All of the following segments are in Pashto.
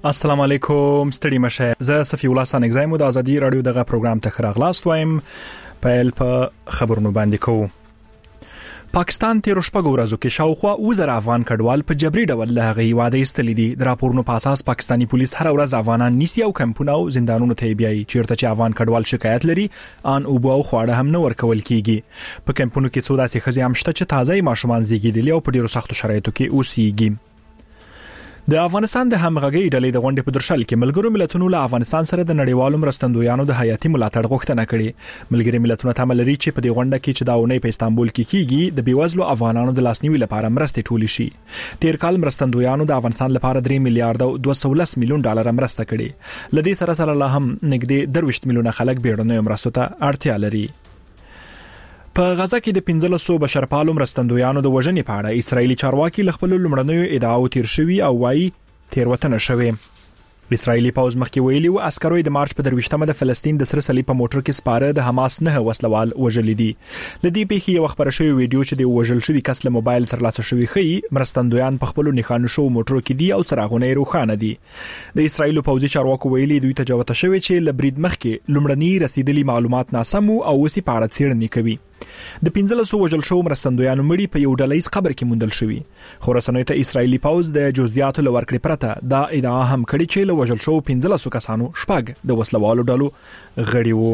السلام علیکم ستړي مشه زه صفی الله سانګزای مو د ازادي رادیو دغه پروګرام ته خراغلاست وایم په خبرونو باندې کوو. پاکستان تیر شپږ ورځو کې شاوخوا 1000 افغان کډوال په جبري ډول له هغه هیواده ایستل دي. د راپورونو په اساس پاکستانی پولیس هر ورځ افغانان نیسي او کمپونه او زندانونو ته بیایي. چیرته چې افغان کډوال شکایت لري ان او بو خواړه هم نه ورکول کیږي. په کمپونو کې څو داسې خزي هم شته چې تازه ماشومان زیږیدلي او په ډیرو سختو شرایطو کې اوسېږي. د افغانستان د همغږي ډلې د غونډې په درشل کې ملګرو ملتونو له افغانستان سره د نړیوالو مرستندویانو د حیاتي ملاتړ غوښتنه کړې. ملګري ملتونو ته ملري چې په دې غونډه کې چې دا ونې په استانبول کې کیږي د بیوزلو افغانانو د لاسنیوي لپاره مرستې ټولې شي. تیر کال مرستندویانو د افغانستان لپاره 3 میلیارډ او 210 میلیون ډالر مرسته کړې. لدې سره لا هم نږدې 23 میلیونه خلک بیړنیو مرستو ته اړتیا لري. په غزا کې د 1500 بشرپالو مرستندویانو د وژنې په اړه اسرایلی چارواکي له خپل لومړنیو ادعاو تیر شوی او وايي تیروتنه شوی. اسرایلی پوز مخکې ویلي و عسکروي د مارچ په 23مه د فلسطین د سره صلیب په موټر کې سپاره د حماس 9 وسلوال وژل دي. لدې پیښې یو خبره شوی ویډیو چې د وژل شوی کس له موبایل ترلاسه شوی خي مرستندویان په خپل نښانو شو موټرو کې دي او څراغونه روښانه دي. د اسرایل پوځي چارواکو ویلي دوی ته جوته شوی چې لبرید مخکې لومړني رسیدلي معلومات ناسم او وسی په اړه څېړنې کوي. د 1500 وژل شو مرستندویانو مړي په یو ډلهیز قبر کې موندل شوی. خو رسنیو ته اسرایلی پوز د جزئیاتو لورکړې پرته دا ادعا هم کړې چې له وژل شو 1500 کسانو شپږ د وسلوالو ډلو غړي وو.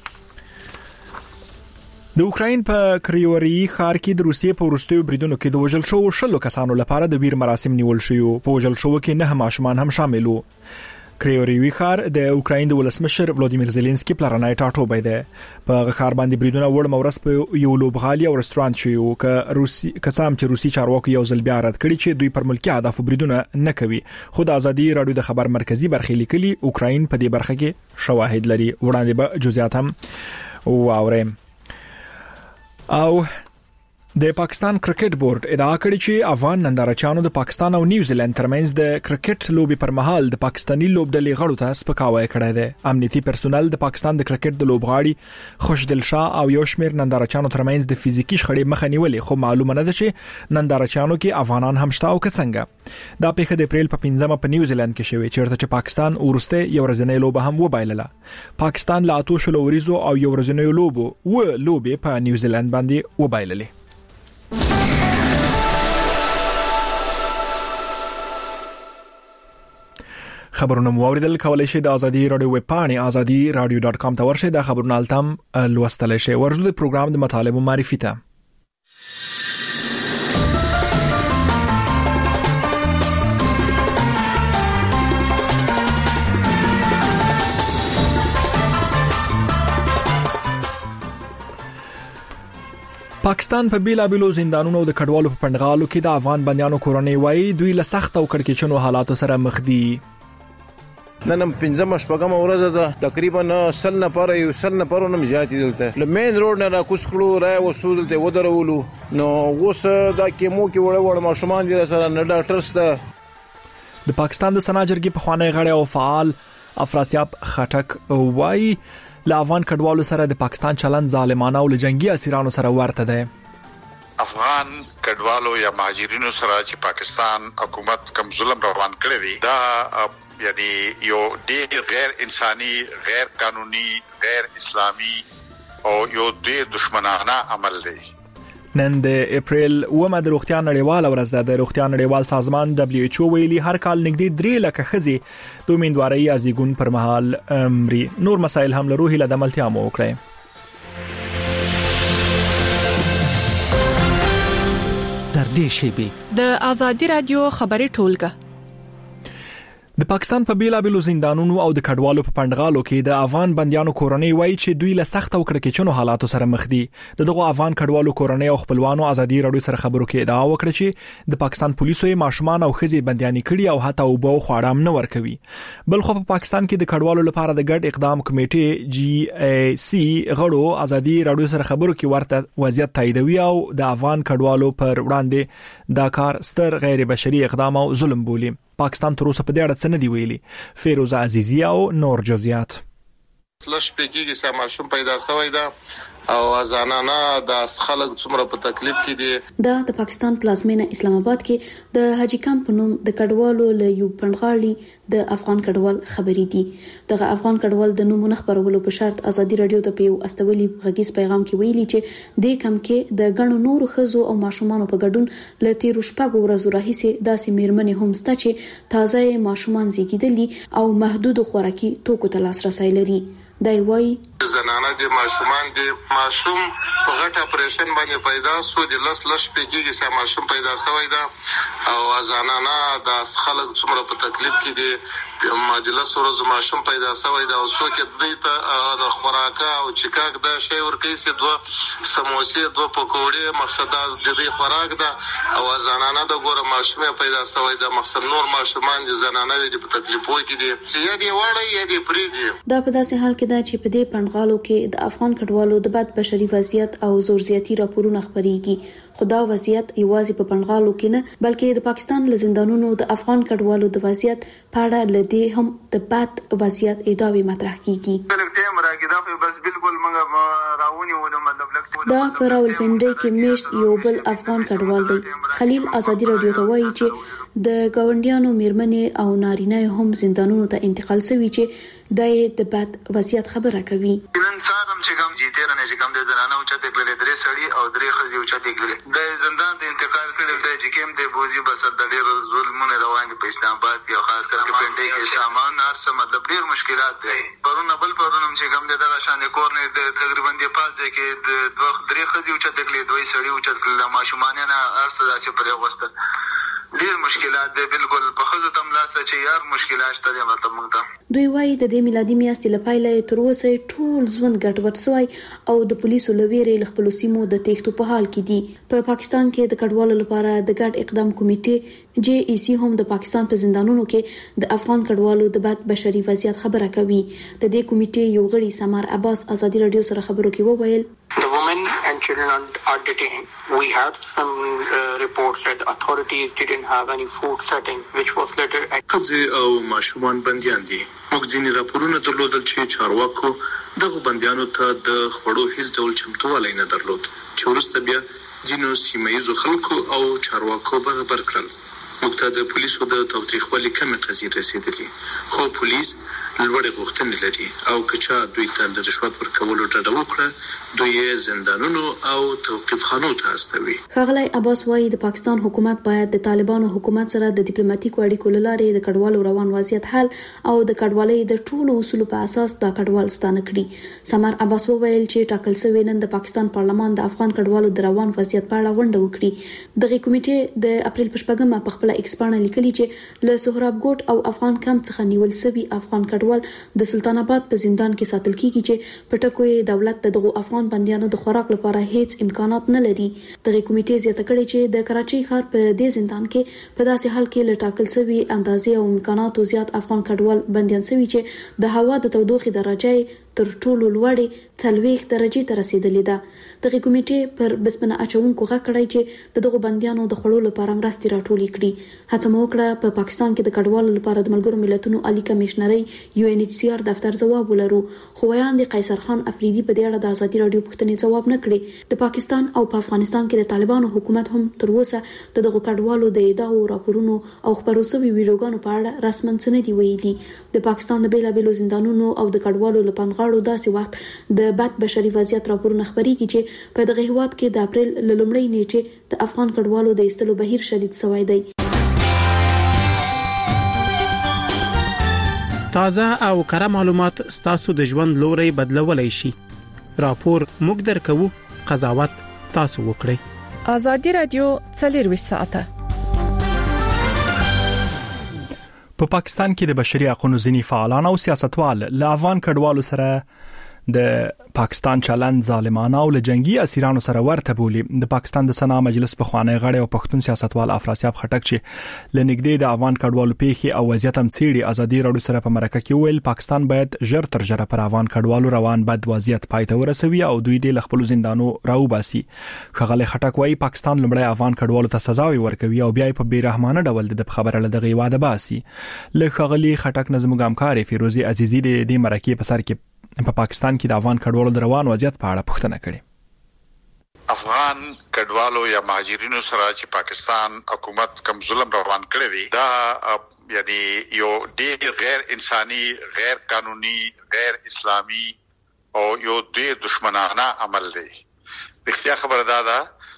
د اوکراین په کریوري ښار کې د روسیې په وروستیو بریدونو کې د وژل شو 10 کسانو لپاره د ویر مراسم نیول شوی. په وژل شو کې 9 ماشومان هم شامل وو. کریوري ښار د اوکراین د ولسمشر ولادیمیر زيلنسکي پلانای ټاټوبې ده. په ښار باندې بریدونه وړ مورس په یو لوبغالي او رستورانت شو ک روسي کسام چې روسي چارواکي یو ځل بیا رد کړی چې دوی پر ملکی اهداف بریدونه نه کوي. خو د ازادي رادیو د خبر مرکزی برخې لیکلي اوکراین په دې برخه کې شواهد لري. وړاندې به جزئیات هم واورم. او د پاکستان کرکټ بورډ ادعا کړې چې افغان نندارچیانو د پاکستان او نیوزیلند ترمنځ د کرکټ لوبي پر مهال د پاکستانی لوبډلې غړو ته سپکاوی کړی دی. امنیتي پرسونل د پاکستان د کرکټ د لوبغاړي خوشدل شاه او یو شمېر نندارچیانو ترمنځ د فزیکی شخړې مخه نیولې. خو معلومه نه ده چې نندارچیانو کې افغانان هم شته او څنګه. دا پیښه د اپریل په 15مه په نیوزیلند کې شوې چیرته چې پاکستان ورسته یو ورځنۍ لوبه هم وبایلله. پاکستان لا اتو شلو ورځو او یو ورځنۍ لوبه په نیوزیلند باندې وبایللې. خبرونه مو اوریدل کولای شئ د ازادي رادیو ویب پاڼې azadi.radio.com ته ورشئ. د خبرونو التم لوستل شئ. ورزو د پروګرام د مطالبه معرفي ته پاکستان په بیلابیلو زندانونو د کډوالو په پندغالو کې د افغان بنديانو کورنۍ وایي دوی له سخت او کړکېچنو حالاتو سره مخ دي. نن 15 شپږم ورځ ده تقریبا 100 نفر یو 100 نفرونم زیات دلته له مین روډ نه را کوس کړو را وسول ته ودرولو. نو اوس دا کېمو کې وړ ماشومان دي سره نه ډاکټر سره. د پاکستان د سناجرګي په خوانی غړي او فعال افراسیاب خټک وایي له افغان کډوالو سره د پاکستان چلند ظالمانه او لجنګي اسیرانو سره ورته ده. افغان کډوالو یا مهاجرینو سره چې پاکستان حکومت کوم ظلم روان کړی دی دا یعنی یو ډیر غیر انساني غیر قانوني غیر اسلامي او یو ډیر دشمنانه عمل دی. نن د اپریل 9 د روغتیا نړیوال ورځ ده. د روغتیا نړیوال سازمان WHO ویلي هر کال نږدې 3 لک خزي د امیندوارۍ ازيګون پر مهال مري. نور مسایل هم له روحي لدملتیا مو وکړي. در دې شی د ازادي رادیو خبري ټولګه د پاکستان په بیلابیلو زندانونو او د کډوالو په پندغالو کې د افغان بنديانو کورنۍ وایي چې دوی له سخت او کړکېچنو حالاتو سره مخ دي. دغه افغان کډوالو کورنۍ او خپلوانو ازادي رادیو سره خبرو کې ادعا وکړه چې د پاکستان پولیسو یې ماشومان او خزي بندياني کړي او حتی وبو خواړه نه ورکوي. بل خو په پاکستان کې د کډوالو لپاره د ګډ اقدام کمیټې GAC غړو ازادي رادیو سره خبرو کې ورته وضعیت تاییدوي او د افغان کډوالو پر وړاندې دا کار ستر غیر بشري اقدام او ظلم بولي. پاکستان تر اوسه په دې اړه څه نه دی ویلي. فیروزه عزیزی او نور جزئیات. لږ پیګي کې سم شوم پیدا شوی دا او ازانانه د خلک څومره په تکلیف کې دي. د پاکستان پلازمینه اسلام آباد کې د حاجی کمپ په نوم د کډوالو له یو پنځغاړي د افغان کډوال خبرې دي. دغه افغان کډوال د نومونو خبرولو په شرط ازادي رادیو ته په استولي غږیز پیغام کې ویلي چې د کم کې د غنو نور خزو او ماشومان په ګډون له 13 شپږ ورځې راهیسې داسې میرمنې هم سته چې تازه ماشومان زیږیدلي او محدود خوراکي توکو ته لاسرسي لري. دای وای زنانه د ماشومان د ماشوم په غټه اپریشن باندې پیدا سو د لس پیګي چې ماشوم پیدا شوی دا او زنانه د خلک څومره په تکلیف کې دي ماجلس ورځ ماشوم پیدا شوی دا او څو کې دوی ته د خوراکه او چیکاک دا شی ورکې سي دوه سموسې دوه پکوړې مقصد د دې خوراک دا او زنانه د ګوره ماشوم پیدا شوی دا مقصد نور ماشومان د زنانه د تکلیفو کې دي چې دی وړي یا دی پری دي. دا په داسې حال کې دا چې په دې پنځغالو کې د افغان کډوالو د بد بشري وضعیت او زور زیاتی راپورونه خبريږي. خدا وضعیت یوازې په پنځغالو کې نه بلکې د پاکستان له زندانونو د افغان کډوالو د وضعیت په اړه لدی هم د بد وضعیت ادعاوې مطرح کیږي. دا په راولپنډي کې میشت یو بل افغان کډوال دی. خلیل ازادي رادیو ته وایي چې د گاونډیانو میرمنې او نارینه هم زندانونو ته انتقال شوي چې د بد وضعیت خبره کوي. نن سارم چې کوم جیته نه چې کوم د زنانه او چته کړل درې سړی او درې خزي او چته کړل د زندان ته انتقال کړل د جکم د بوزي بس د ډېر ظلمونه روان دي په اسلام آباد کې او خاص کر په پنډي کې سامان هر څه مطلب ډېر مشکلات دي. پرونه بل پرونه چې کوم د شان کور نه د تقریبا د پاز کې د دوه درې خزي او چته کړل دوی سړی او چته کړل ماشومان نه هر څه داسې پرې وسته ډیر مشکلات دي. بالکل په خزو تم لاسه چې یار مشکلات شته مطلب موږ ته دوی وایي د دې میلادي میاشتې لپاره تر اوسه ټول ژوند ګډوډ شوی او د پولیسو لویرې خپل سیمو د تېښتو په حال کې دي. په پاکستان کې د کډوالو لپاره د ګډ اقدام کمیټې جی ای سی هم د پاکستان په زندانونو کې د افغان کډوالو د بد بشري وضعیت خبره کوي. د دې کمیټې یو غړي سمار عباس ازادي رادیو سره خبرو کې وویل The women and children are detained. We had some reports that the authorities didn't have any food setting, which was later. خځې او ماشومان بنديان دي. موږ ځینې راپورونه درلودل چې چارواکو دغه بنديانو ته د خړو هیڅ ډول چمتووالی نه درلود چې وروسته بیا ځینو سیمایي خلکو او چارواکو برابر کړل. موږ ته د پولیسو د تاوتریخوالي کمې قضیې رسیدلې خو پولیس لوړې غوښتنې لري او کچا دوی ته د رشوت ورکولو ډډه وکړه دوی زندانونو او توقيف خانو ته استوي. ښاغلی عباس وايي د پاکستان حکومت باید د طالبانو حکومت سره د ډیپلوماټیکو اړیکو لارې د کډوالو روان وضعیت حل او د کډوالۍ د ټولو اصولو په اساس د کډوال ستانه کړي. سمار عباس وویل چې ټاکل شوی نن د پاکستان پارلمان د افغان کډوالو د روان وضعیت په اړه غونډه وکړي. دغه کمیټې د اپریل په 8 په خپل ایکسپانه لیکلي چې له سهراب ګوټ او افغان کمپ څخه نیول شوی افغان کډوال د سلطان آباد په زندان کې ساتل کیږي چې په ټکوي دولت دغه افغان بنديانو د خوراک لپاره هیڅ امکانات نه لري. دغه کمیټې زیاته کړې چې د کراچۍ ښار په دې زندان کې په داسې حال کې لټاکل شوی اندازې او امکاناتو زیات افغان کډوال بنديان شوی چې د هوا د تودوخې درجه تر ټولو لوړې 40 درجې ته رسیدلې ده. دغه کمیټې پر بسپنه اچونکو غږ کړی چې دغه بنديانو د خړو لپاره مرستې راټولې کړي. هڅه مو وکړه په پاکستان کې د کډوالو لپاره د ملګرو ملتونو عالی کمشنري UNHCR دفتر ځواب ولرو خو ویاند قیصر خان افریدي په دې اړه د ازادي رادیو پوښتنې ځواب نه کړي. د پاکستان او په افغانستان کې د طالبانو حکومت هم تر اوسه دغه کډوالو د ادعاو راپورونو او خبرو شوي ویډیوګانو په اړه رسماً څه نه دی ویلي. د پاکستان د بیلابېلو زندانونو او د کډوالو لپاره داسې وخت د بد بشري وضعیت راپورونه خبريږي چې په دغه هیواد کې د اپریل لومړۍ نیټه د افغان کډوالو د ایستلو بهیر شدید شوی دی. تازه او کره معلومات ستاسو د ژوند لوري بدلولای شي. راپور موږ درکو، قضاوت تاسو وکړئ. ازادي رادیو 24 ساعته په پاکستان کې د بشري حقوقو ځینی فعالان او سیاستوال له افغان کډوالو سره د پاکستان چلند ظالمانه او له جنگي اسیرانو سره ورته بولی. د پاکستان د سنا مجلس په خوانی غړي او پښتون سیاستوال افراسیاب خټک چې لنګدې د افغان کډوالو پیښې او وضعیت هم څیړي ازادي رادیو سره په مرکه کې ویل پاکستان باید ژر تر ژره پر افغان کډوالو روان بد وضعیت پای ته ورسوي او دوی د خپل زندانو راوباسي. خغل خټک وايي پاکستان لمړی افغان کډوالو ته سزا ورکوي او بیا په بیرحمانه ډول د خبره لدغه واده باسي. له خغلی خټک نظم ګامکار فیروزی عزیزی د دې مرکه په سر کې په پاکستان کې د افغان کډوالو د روان وضعیت په اړه پوښتنه کړې. افغان کډوالو یا مهاجرینو سره چې پاکستان حکومت کوم ظلم روان کړی دی دا یعنی یو ډیر غیر انساني، غیر قانوني، غیر اسلامي او یو ډیر دشمنانه عمل دی. رښتیا خبره ده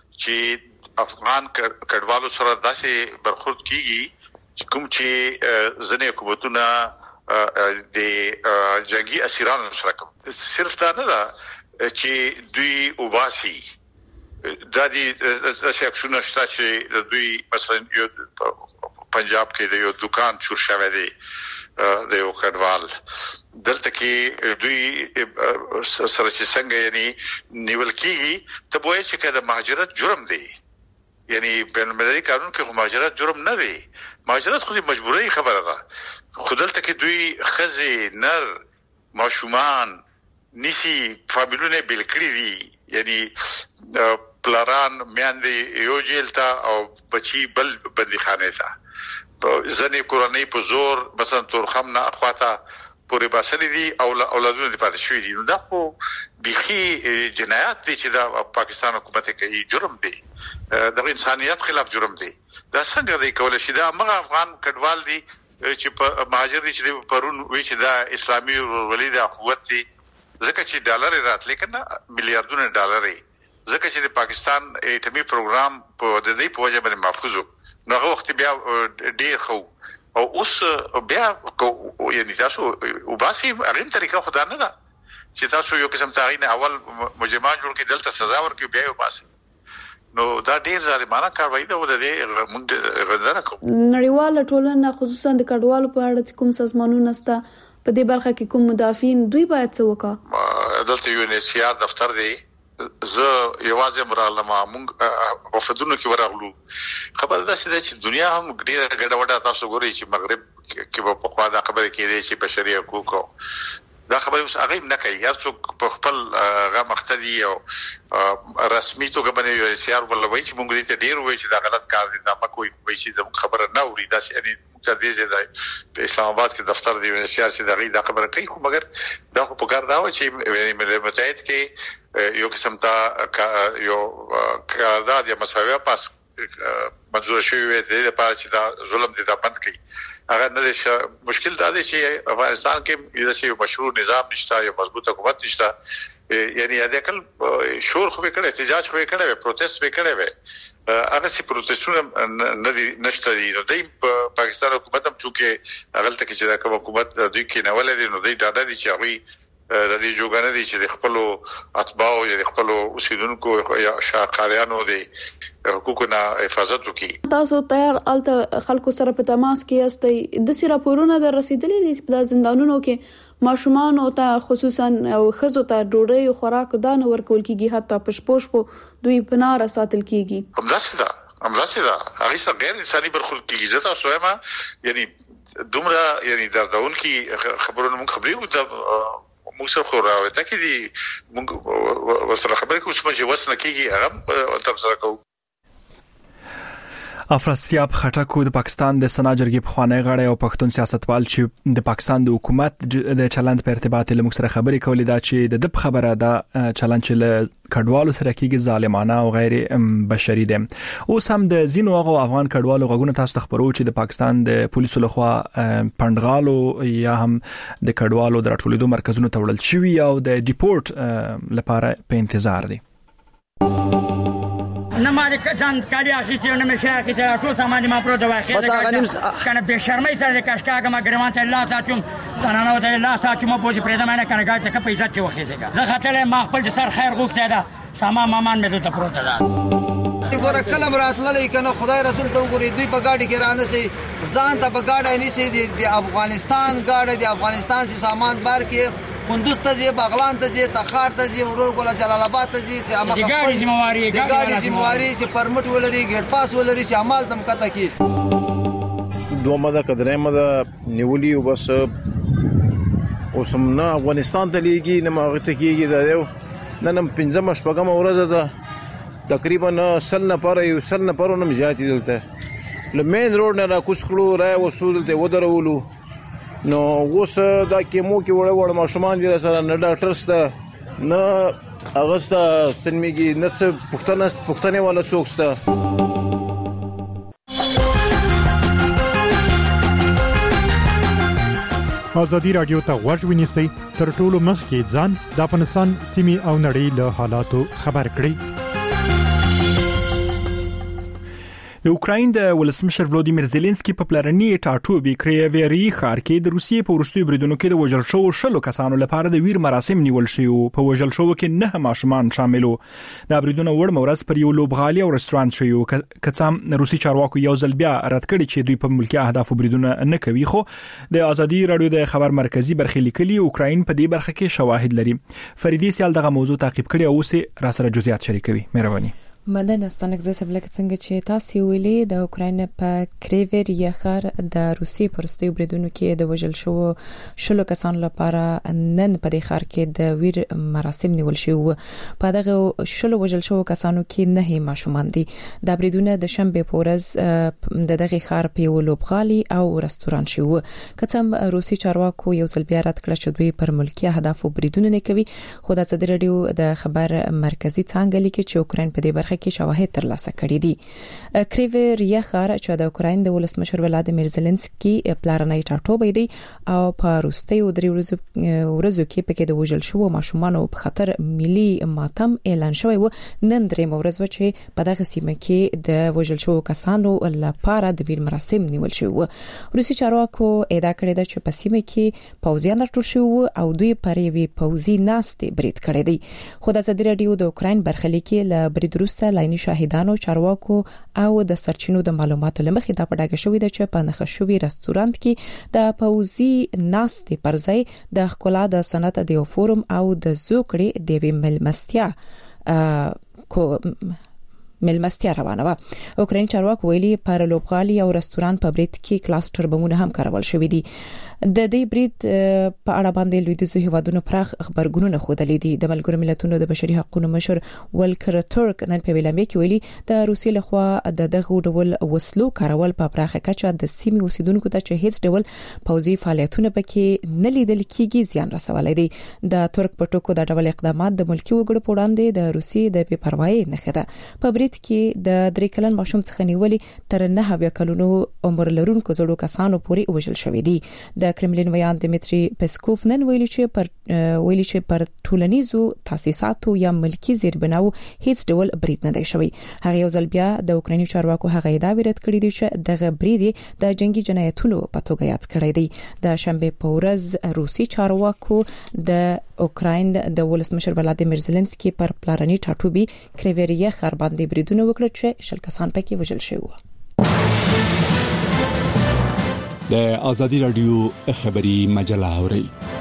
چې افغان کډوالو سره داسې برخورد کیږي کوم چې ځینې حکومتونه د جنگي اسیرانو سره کوي. صرف دا نه ده چې دوی وباسي، دا دي چې اکشن شته چې دوی مثلا یو پنجاب کې د یو دکان چور شوی دی د یو کډوال دلته کې دوی سره چې څنګه یعنی نیول کیږي ته وایي چې د مهاجرت جرم دی، یعنی بین المللي قانون کې مهاجرت جرم نه دی، مهاجرت خو د مجبورۍ خبره ده. خو دلته کې دوی خزي نر ماشومان نسی فامیلونه بل کړی دي، یعنی پلاران میاندې یو جیل ته او بچي بل بندیخانه ته، ځنې کورنۍ په زور مثلا تورخم نه اخواته پورې باسلې دي او اولادونه دي پاتې شوي دي. نو دا خو بيخي جنایات دي چې دا پاکستان حکومت کوي، جرم دی، د انسانيت خلاف جرم دی. دا څنګه دی کولای شي دا موږ افغان کډوال دي چې په مهاجر دي چې پرون وی چې دا اسلامي ولید قوت دي ځکه چې ډالر راتلې کنه میلیارډونه ډالر، ځکه چې د پاکستان ایټمی پروګرام په د دې په وجه باندې محفوظ نو هغه وخت بیا ډیر خو او اوس بیا یعنی تاسو وباسي هغه طریقه خدای نه ده چې تاسو یو قسم تعین اول مجرمان جوړ کې دلته سزا ورکړي بیا وباسي، نو دا ډیر ظالمانه کاروایی ده. د دې موږ غندنه کوو. نړیواله ټولنه خصوصا د کډوالو په اړه کوم سازمانونه ستا په دې برخه کې کوم مدافعین دوی باید څه وکړي؟ دلته یو NHCR دفتر دی، زه یوازې مرالمه موږ وفدونو کې ورغلو. خبر ده چې دنیا هم ډیره ګډوډه، تاسو ګورئ چې مغرب کې په خوا دا خبره کېده چې بشري حقوق دا خبره اوس هغه نه کوي، هر څوک په خپل هغه مقتدي او رسمي توګه باندې یو NHCR ولوي چې موږ دې ډیر وایي چې دا غلط کار دی، دا مکوې وایي چې زموږ خبره نه اوري. دا چې یعنی چې دې په اسلام آباد کې دفتر دی NHCR چې دا خبره کوي، خو مګر دا خو په کار دا و چې ملل متحد کې یو قسم ته یو قرارداد یا مساویه پاس منظور شوی وي د لپاره چې دا ظلم دې دا بند کړي. هغه نه دي. مشکل دا دی چې افغانستان کې یو مشروع نظام نشته، یو مضبوط حکومت نشته، یعنی دا کل شور خو کړي، احتجاج خو کړي، پروتست کړي وي، هغه سي پروتستونه نشته دي. نو د پاکستان حکومت هم چې هغه ته چې دا کوم حکومت دوی کې نه ولې نو دوی ډاډه دي چې هغه د دې جوګانه دي چې د خپل اتباع او د خپل اوسیدونکو یا شاقاریانو د حقوقو نه حفاظت وکړي. تاسو تیار الته خلکو سره په تماس کې یاستئ؟ د سیره پورونه د رسیدلې دي په زندانونو کې ماشومان او ته خصوصا او خزو ته ډوډۍ خوراک دان ورکول کیږي، حتی پښپوش په دوی پناه ساتل کیږي. همداسې دا هغه څه غیر انساني برخورد کیږي. زه تاسو وایم یعنی دومره یعنی دردون کی خبرونه مونږ خبرې موږ سره خو راوته کې دي، موږ ورسره خبرې کوو چې وسنه کېږي هغه تر سره کوو. افراسیاب خټکو د پاکستان د سنا جرګې پخوانی غړی او پښتون سیاستوال چې د پاکستان د حکومت د چلند په ارتباط له موږ سره خبرې کولې دا چې د خبره دا چلند چې له کډوالو سره کېږي ظالمانه او غیر بشري دي. اوس هم د زینو هغه افغان کډوالو غوونه تاسو خبرو چې د پاکستان د پولیسو لخوا پندغالو یا هم د کډوالو د راټولېدو مرکزونو ته وړل شوي او د ډیپورت لپاره په انتظار دي. نه مالک ځان کالي اخیستي نه مې شي اخیستي ټول سامان ما پروت واخی کنه به شرمای سره کاشکاګه ما ګرمان ته الله ساتم زنانه ته الله ساتم په دې پرېدا مې کنه ګاټه کې پیسې چې وخیږي زه خاطر ما خپل سر خیر غوښته ده سامان مامان مې ته پروت ده. ګوره کلم راتللی کنه خدای رسول ته وګوري دوی په گاډي کې رانه سي ځان ته په گاډي نه سي د افغانستان گاډي د افغانستان سي سامان بار کې کندوز ته ځي، بغلان ته ځي، تخار ته ځي، ورور ګل جلال آباد ته ځي، سي امه ګاډي ذمہواری سي پرمټ ولري، ګیټ پاس ولري، سي عمل تم کته کی دوه مده قدرې مده نیولي او بس اوسم نه افغانستان ته لیږي نه ماغه ته کیږي دا یو نن 15 شپږم ورځ ده تقریبا 100 نفر نم زیات دلته لمین روډ نه را کوس کړو را وسول ته ودرولو نو اوس دا کیمو کې وړ ماشومان دي سره نه ډاکټر سره نه اغستا سنمیږي نه څه پښتنه ولا څوک سره. ازادي رادیو ته غوږ ونیسئ تر ټولو مخکې ځان د افغانستان سیمې او نړۍ له حالاتو خبر کړئ. د اوکراین د ولسمشر ولادیمیر زيلنسکي په پلرني ټاټوبي کریویری ښار کې د روسیې په وروستیو بریدونو کې د وژل شوو 10 کسانو لپاره د ویر مراسم نیول شوی. په وژل شوو کې 9 ماشومان شامل وو. د بریدونو وړ مورز پر یو لوبغالي او رستورانت شوی. کڅام روسي چارواکو یو ځل بیا رد کړی چې دوی په ملکی اهدافو بریدونه نه کوي. خو د ازادي رادیو د خبر مرکزی برخې لیکلي اوکراین په دې برخه کې شواهد لري. فریدي سیال دغه موضوع تعقیب کړي او اوس را سره جزئیات شریکوي. مهرباني. مننه ستانه زه بلک څنګه چې تاسو ویلي د اوکراین په کریویری ښار د روسي پرستي بریدونو کې د وژل شو 10 کسانو لپاره نن په دې ښار کې د ویر مراسم نیول شوی. په دغه 10 وژل شو کسانو کې 9 ماشومان دي. د بریدونو د شنبه په ورځ د دغه ښار په لوبغالي او رستوران شو. کڅم روسي چارواکو یو ځل بیا رد کړ چې دوی پر ملکی اهدافو بریدونه نه کوي. خو د ازادي رادیو د خبر مرکزی څنګه لیکي چې اوکراین په دې برخه کې شواهد ترلاسه کړي دي. کریویری ښار چې د اوکراین د ولسمشر ولادیمیر زيلنسکي پلرنی ټاټوبی دی او په روستیو درې ورځو کې پکې د وژل شوو ماشومانو په خطر ملي ماتم اعلان شوی و. نن درې ورځ و چې په دغه سیمه کې د وژل شوو کسانو لپاره د ویر مراسم نیول شوی و. روسي چارواکو ادعا کړې ده چې په سیمه کې پوځیان راټول شوي او دوی پر یوې پوځي ناستې برید کړی دی. خو د ازادي رادیو د اوکراین برخلیک له برید وروسته لایني شاهدانو چارواکو او د سرچینو د معلوماتو لمخې دا پډاګه شوې ده چې په نخښوي رستورانت کې د پوزي ناستې پر ځای د خپل د صنعت د فورم او د زوکړې د ملمستیا روانه و. اوکراین چارواکو ویلي پر لوبغالي او رستورانت په برید کې کلاستر بمونه هم کارول شوې دي. د دې برید په اړه باندې لویدیځو هیوادونو پراخ خبرګونونه خوده دي. د ملګرو ملتونو د بشري حقوقو مشر ولکر ترک نن په ویلامې کې ویلي د روسیې لخوا د دغه ډول وسلو کارول په پراخه کچه د سیمې اوسیدونکو ته چې هیڅ ډول پوځي فعالیتونه پکې نه لیدل کیږي زیان رسولای دي. د ترک په ټکو د ډول اقدامات د ملکی وګړو په وړاندې د روسیې د بې پروايي نه ده. په برید کې د 3 کلن ماشوم څخه نیولې تر 9 کلونو عمر لرونکو زړو کسانو پورې وژل شوې دي. د کرملین ویان دمیتری پسکوف نن ویلي چې پر ټولنیزو تاسیساتو یا ملکی زیربناو هیڅ ډول برید نه دی شوی. هغه یو ځل بیا د اوکرایني چارواکو هغه ادعا ورد کړې دي چې دغه برید د جنگي جنایتونو په توګه یاد کړی دی. د شنبه په ورځ روسي چارواکو د اوکراین د ولسمشر ولادیمیر زيلنسکي پر پلرني ټاټوبي کریویری ښار باندې بریدونه وکړل چې 10 کسان پکې وژل شوي وو. د ازادي رادیو خبري مجله اوري.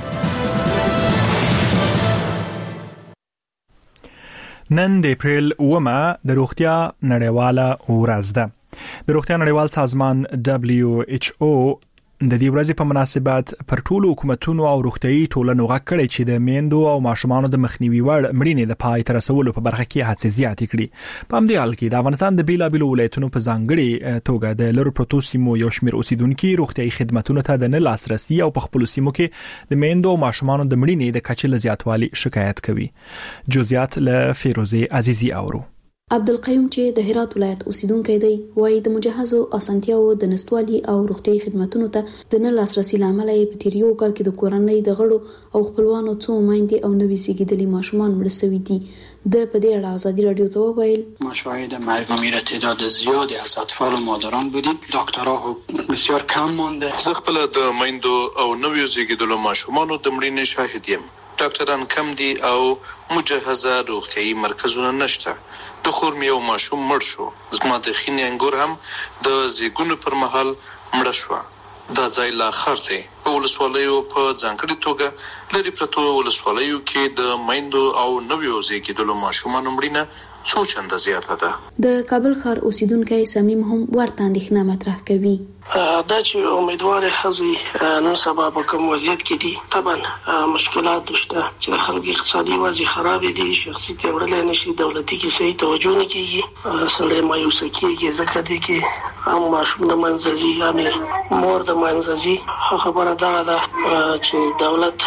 نن د اپریل 9 د روغتیا نړیواله ورځ ده. د روغتیا نړیوال سازمان WHO د دې ورځې په مناسبت پر ټولو حکومتونو او روغتيایي ټولنو غږ کړی چې د میندو او ماشومانو د مخنیوي وړ مړینې د پای تر رسولو په برخه کې هڅې زیاتې کړي. په همدې حال کې د افغانستان د بیلابیلو ولایتونو په ځانګړي توګه د لرو پروتو سیمو یو شمېر اوسیدونکو روغتيایي خدماتو ته د نه لاسرسي او په خپل سیمو کې د میندو او ماشومانو د مړینې د کچې زیاتوالي شکایت کوي. جزئیات له فیروزه عزیزی اورو. عبدالقیوم چې د هرات ولایت اوسیدونکی دی وایي د مجهزو اسانتیاو د نستوالي او روغتيایي خدماتو ته د نه لاسرسي لامل یې په تیر یو کال کې د کورنۍ د غړو او خپلوانو څو میندې او نوي زیږیدلي ماشومان مړه شوي دي. د په دې اړه ازادي رادیو ته وویل ما شاهد مرگ و میر تعداد زیادی از اطفال و مادران بودیم. دکترها بسیار کم مانده. زه خپل د میندو او نوي زیږیدلو ماشومانو د مړینې شاهد یم. ډاکټران کم دي او مجهزه روغتيایي مرکزونه نشته. د خور مې یو ماشوم مړ شو. زما د خینې انګور هم د زیږون پر مهال مړ شو. دا ځای لا خر دی. په ولسوالیو په ځانګړي توګه لري پرتو ولسوالیو کې د میندو او نویو زیږیدلو ماشومانو مړینه څو چنده زیاته ده. د کابل ښار اوسیدونکو سمیم هم ورته اندېښنه مطرح کوي. دا چې امیدوار خزي نن سبا په کوم وضعیت کې دي طبعا مشکلات شته چې خلک اقتصادي وضع خراب دي شخصي تورل نشي دولتي کې صحیح توجه نه کیږي سړی مایوس کیږي ځکه دي کې هم ماشوم د منځي یعنی مور د منځي خبره ده چې دولت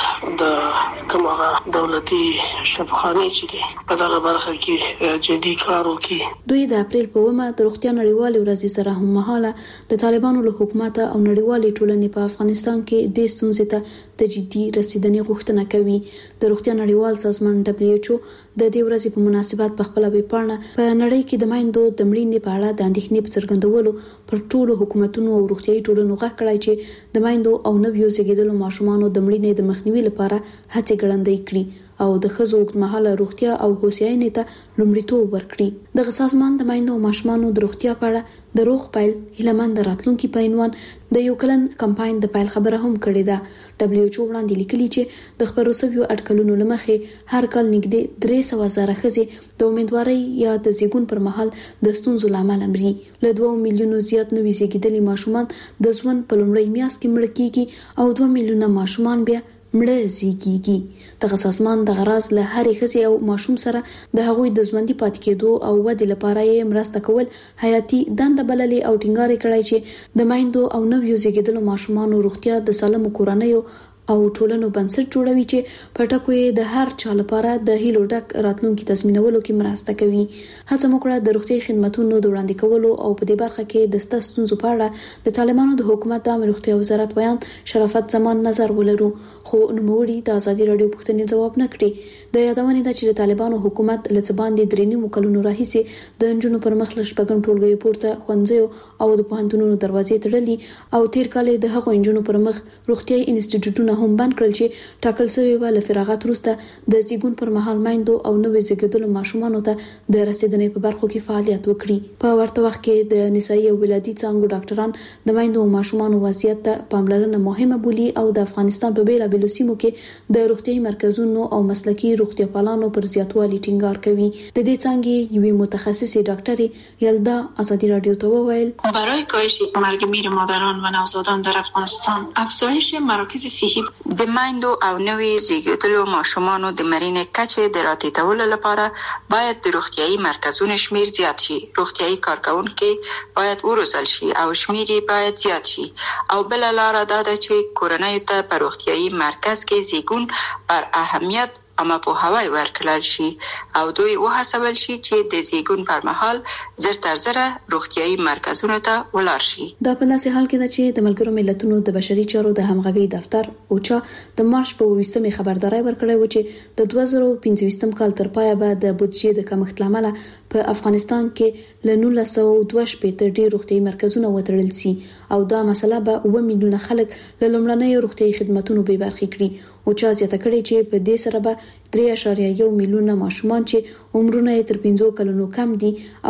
د کومه دولتي شفاخانه چې دي په دغه برخه کې جدي کار وکړي. دوی د اپریل په ومه د روغتیا نړیوالې ورځ سره هم مهاله د طالبانو له حکومت او نړیوالې ټولنې په افغانستان کې د ستونزې ته د جدي رسیدنې غوښتنه کوي. د روغتیا نړیوال سازمان WHO د دې ورځې په مناسبت په خپل ویب پاڼه په نړۍ کې د مایندو د مړینې په اړه د اندېښنې په څرګندولو پر ټولو حکومتونو او روغتیايي ټولنو غږ کړی چې د مایندو او نویو زیږیدلو ماشومانو د مړینې د مخنیوي لپاره هڅې ګړندۍ کړي او د ښځو اوږدمهاله روغتیا او هوساینې ته لومړیتوب ورکړي. د سازمان د مایندو او ماشومانو د روغتیا په اړه د روغ پیل هیلمند راتلونکي په عنوان د یو کلن کمپاین د پیل خبره هم کړې ده. WHO وړاندې لیکلي چې د خبرو سویو اټکلونو لمخې هر کال نږدې 300,000 ښځې د امیدوارۍ یا د زیږون پر مهال د ستونزو لامل مري. له 2 میلیونو زیات نوي زیږیدلي ماشومان د ژوند په لومړۍ میاشت کې مړه کیږي او 2 میلیونه ماشومان بیا مړه زیږیږي. د سازمان د غراض له هرې ښځې او ماشوم سره د هغوی د ژوندۍ پاتې کېدو او ودې لپاره یې مرسته کول حیاتي دنده بللې او ټینګار کړی چې د مایندو او نویو زیږیدلو ماشومانو روغتیا د سالمو کورنیو او ټولنو بنسټ جوړوي چې په ټکو یې د هر چا لپاره د هیلو ډک راتلونکي تضمینولو کې مرسته کوي. هڅه وکړه د روغتي خدماتو د وړاندې کولو او په دې برخه کې د ستونزو په اړه د طالبانو د حکومت د روغتي وزارت بیان شرافت زمان نظر ولرو خو نوموړي د ازادي رادیو پوښتنې جواب نه کړی. د یادونه ده چې د طالبانو حکومت لڅباندې درېنی کلونو راهیسې د انجونو پر مخ لشپګم ټولګي پورته خوندزیو او د پوهنتونونو دروازې تړلې او تیر کال د هغو انجونو پر مخ روغتي انسټیټیوټونه هم بند کړل چې ټاکل شوی و ل فراغت وروسته د زیږون پر مهال مایندو او نوې زیږیدلو ماشومانو ته د رسیدنې په برخو کې فعالیت وکړي. په ورته وخت کې د نسایي او ولادي څانګو ډاکټران د مایندو او ماشومانو وضعیت ته پاملرنه مهمه بولي او د افغانستان په بیلابېلو سیمو کې د روغتي مرکزونو او مسلکي روغتیا پالانو پر زیاتوالي ټینګار کوي. د دې څانګې یوې متخصصه ډاکټري یلدا ازادي رادیو ته وویل برای کاهش مرگ میر مادران و نوزادان در افغانستان افزایش مراکز صحی د مایندو او نوي زیږیدلو ماشومانو د مړینې کچې د راټیټولو لپاره باید د روغتیايي مرکزونو شمیر زیات شي. روغتیايي کارکونکي باید وروزل شي او شمیر باید زیات شي او بل لاره دا ده چې کورنۍ ته په روغتیايي مرکز کې زیږون پر اهمیت اما په هواي ورکړل شي او دوی وهڅول شي چې د زیږون پر مهال زر تر زر روغتيایي مرکزونو ته ولاړ شي. دا په داسې حال کې ده چې د ملګرو ملتونو د بشري چارو د همغږي دفتر اوچا د مارچ په 20مې خبرداري ورکړې و چې د 2025 کال تر پایه به د بودیجې د کمښت لامل په افغانستان کې ل 1922 ډیر روغتيایي مرکزونه وتړل شي او دا مسله به 1 میلیون خلک له لومړنۍ روغتيایي خدماتونو به برخې کړي. اوچا زیاته کړې چې په دې سره به 3.1 میلیون ماشومان چې عمرونه یې تر 15 کلونو کم دي او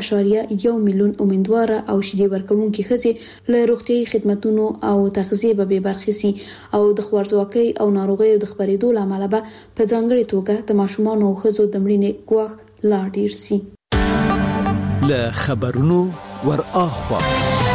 1.1 میلیون امیدواره او شیدې ورکوونکي ښځې له روغتيایي خدماتونو او تغذیه به برخې سي او د خوارځواکۍ او ناروغیو د خبرېدو لامل به په ځانګړي توګه د ماشومان او ښځو د مړینې ګواښ لا ډیر سي. له خبرونو ور اخوا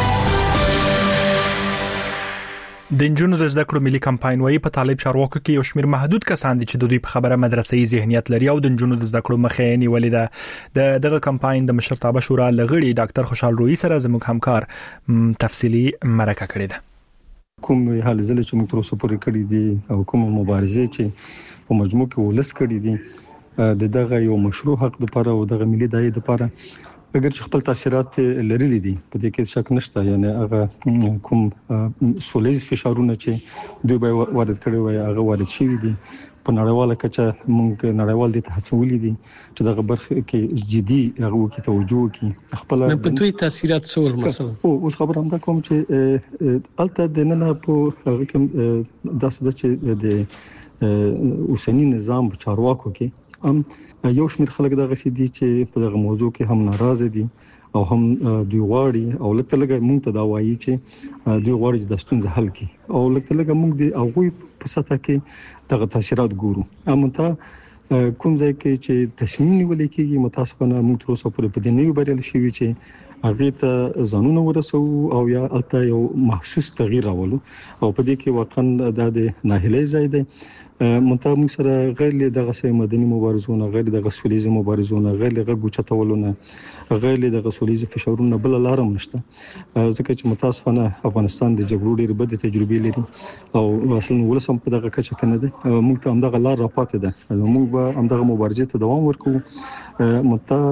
د انجونو د زده کړو ملي کمپاین وایي په طالب چارواکو کې یو شمېر محدود کسان دي چې د دوی په خبره مدرسې ذهنیت لري او د انجونو د زده کړو مخه نیولې ده. دغه کمپاین د مشرتابه شورا لغړي ډاکټر خوشحال روحي سره زموږ همکار تفصيلي مرکه کړې ده. کوم حال زله چې موږ تر اوسه پورې کړې دي او کوم مبارزه چې په مجموع کې ولس کړې دي د دغه یو مشروع حق لپاره او دغه ملي دای لپاره اگر چې خپل تاثیرات لري دي په دې کې شک نشته. یعنی هغه کوم سولېز فشارونه چې دوی به وارد کړي وي هغه وارد شوي دي په نړیواله کچه. موږ نړیوال دي ته هڅولې دي چې دغه برخه کې جدي هغه کې توجه وکړي. خپل په دوی تاثیرات څول مثلا اوس خبر هم دا کوم چې الته د نه په هغه کې داسې چې د اوسنی نظام چارواکو کې یو شمېر خلک دغه سي دي چې په دغه موضوع کې هم ناراضه دي او هم دوی غواړي او لکه موږ ته دا وایي چې دوی غواړي د ستونزې حل کړي او لکه موږ د هغه په سطح کې دغه تاثیرات ګورو. امته کوم ځای کې چې تصمیم نیول کېږي متاسفانه موږ تر اوسه پورې په دې نه بریالي شوي چې هغه ته ځانونه ورسو او یا الته یو محسوس تغییر راولو او په دې کې واقعا د ناهیلۍ ځای دی. متابم سره غیر له دغه سه مدني مبارزونه، غیر د غسولیز مبارزونه، غیر له غوچتولونه، غیر له د غسولیز فشارونه بل لار نشته. ځکه چې متاسفانه افغانستان د جګړو ډېر بد تجربې لري او اصلا ولسم په دغه کچه کنه ده. موږ ته همدغه لار راپاتې ده، موږ به همدغه مبارزې ته دوام ورکوو. متا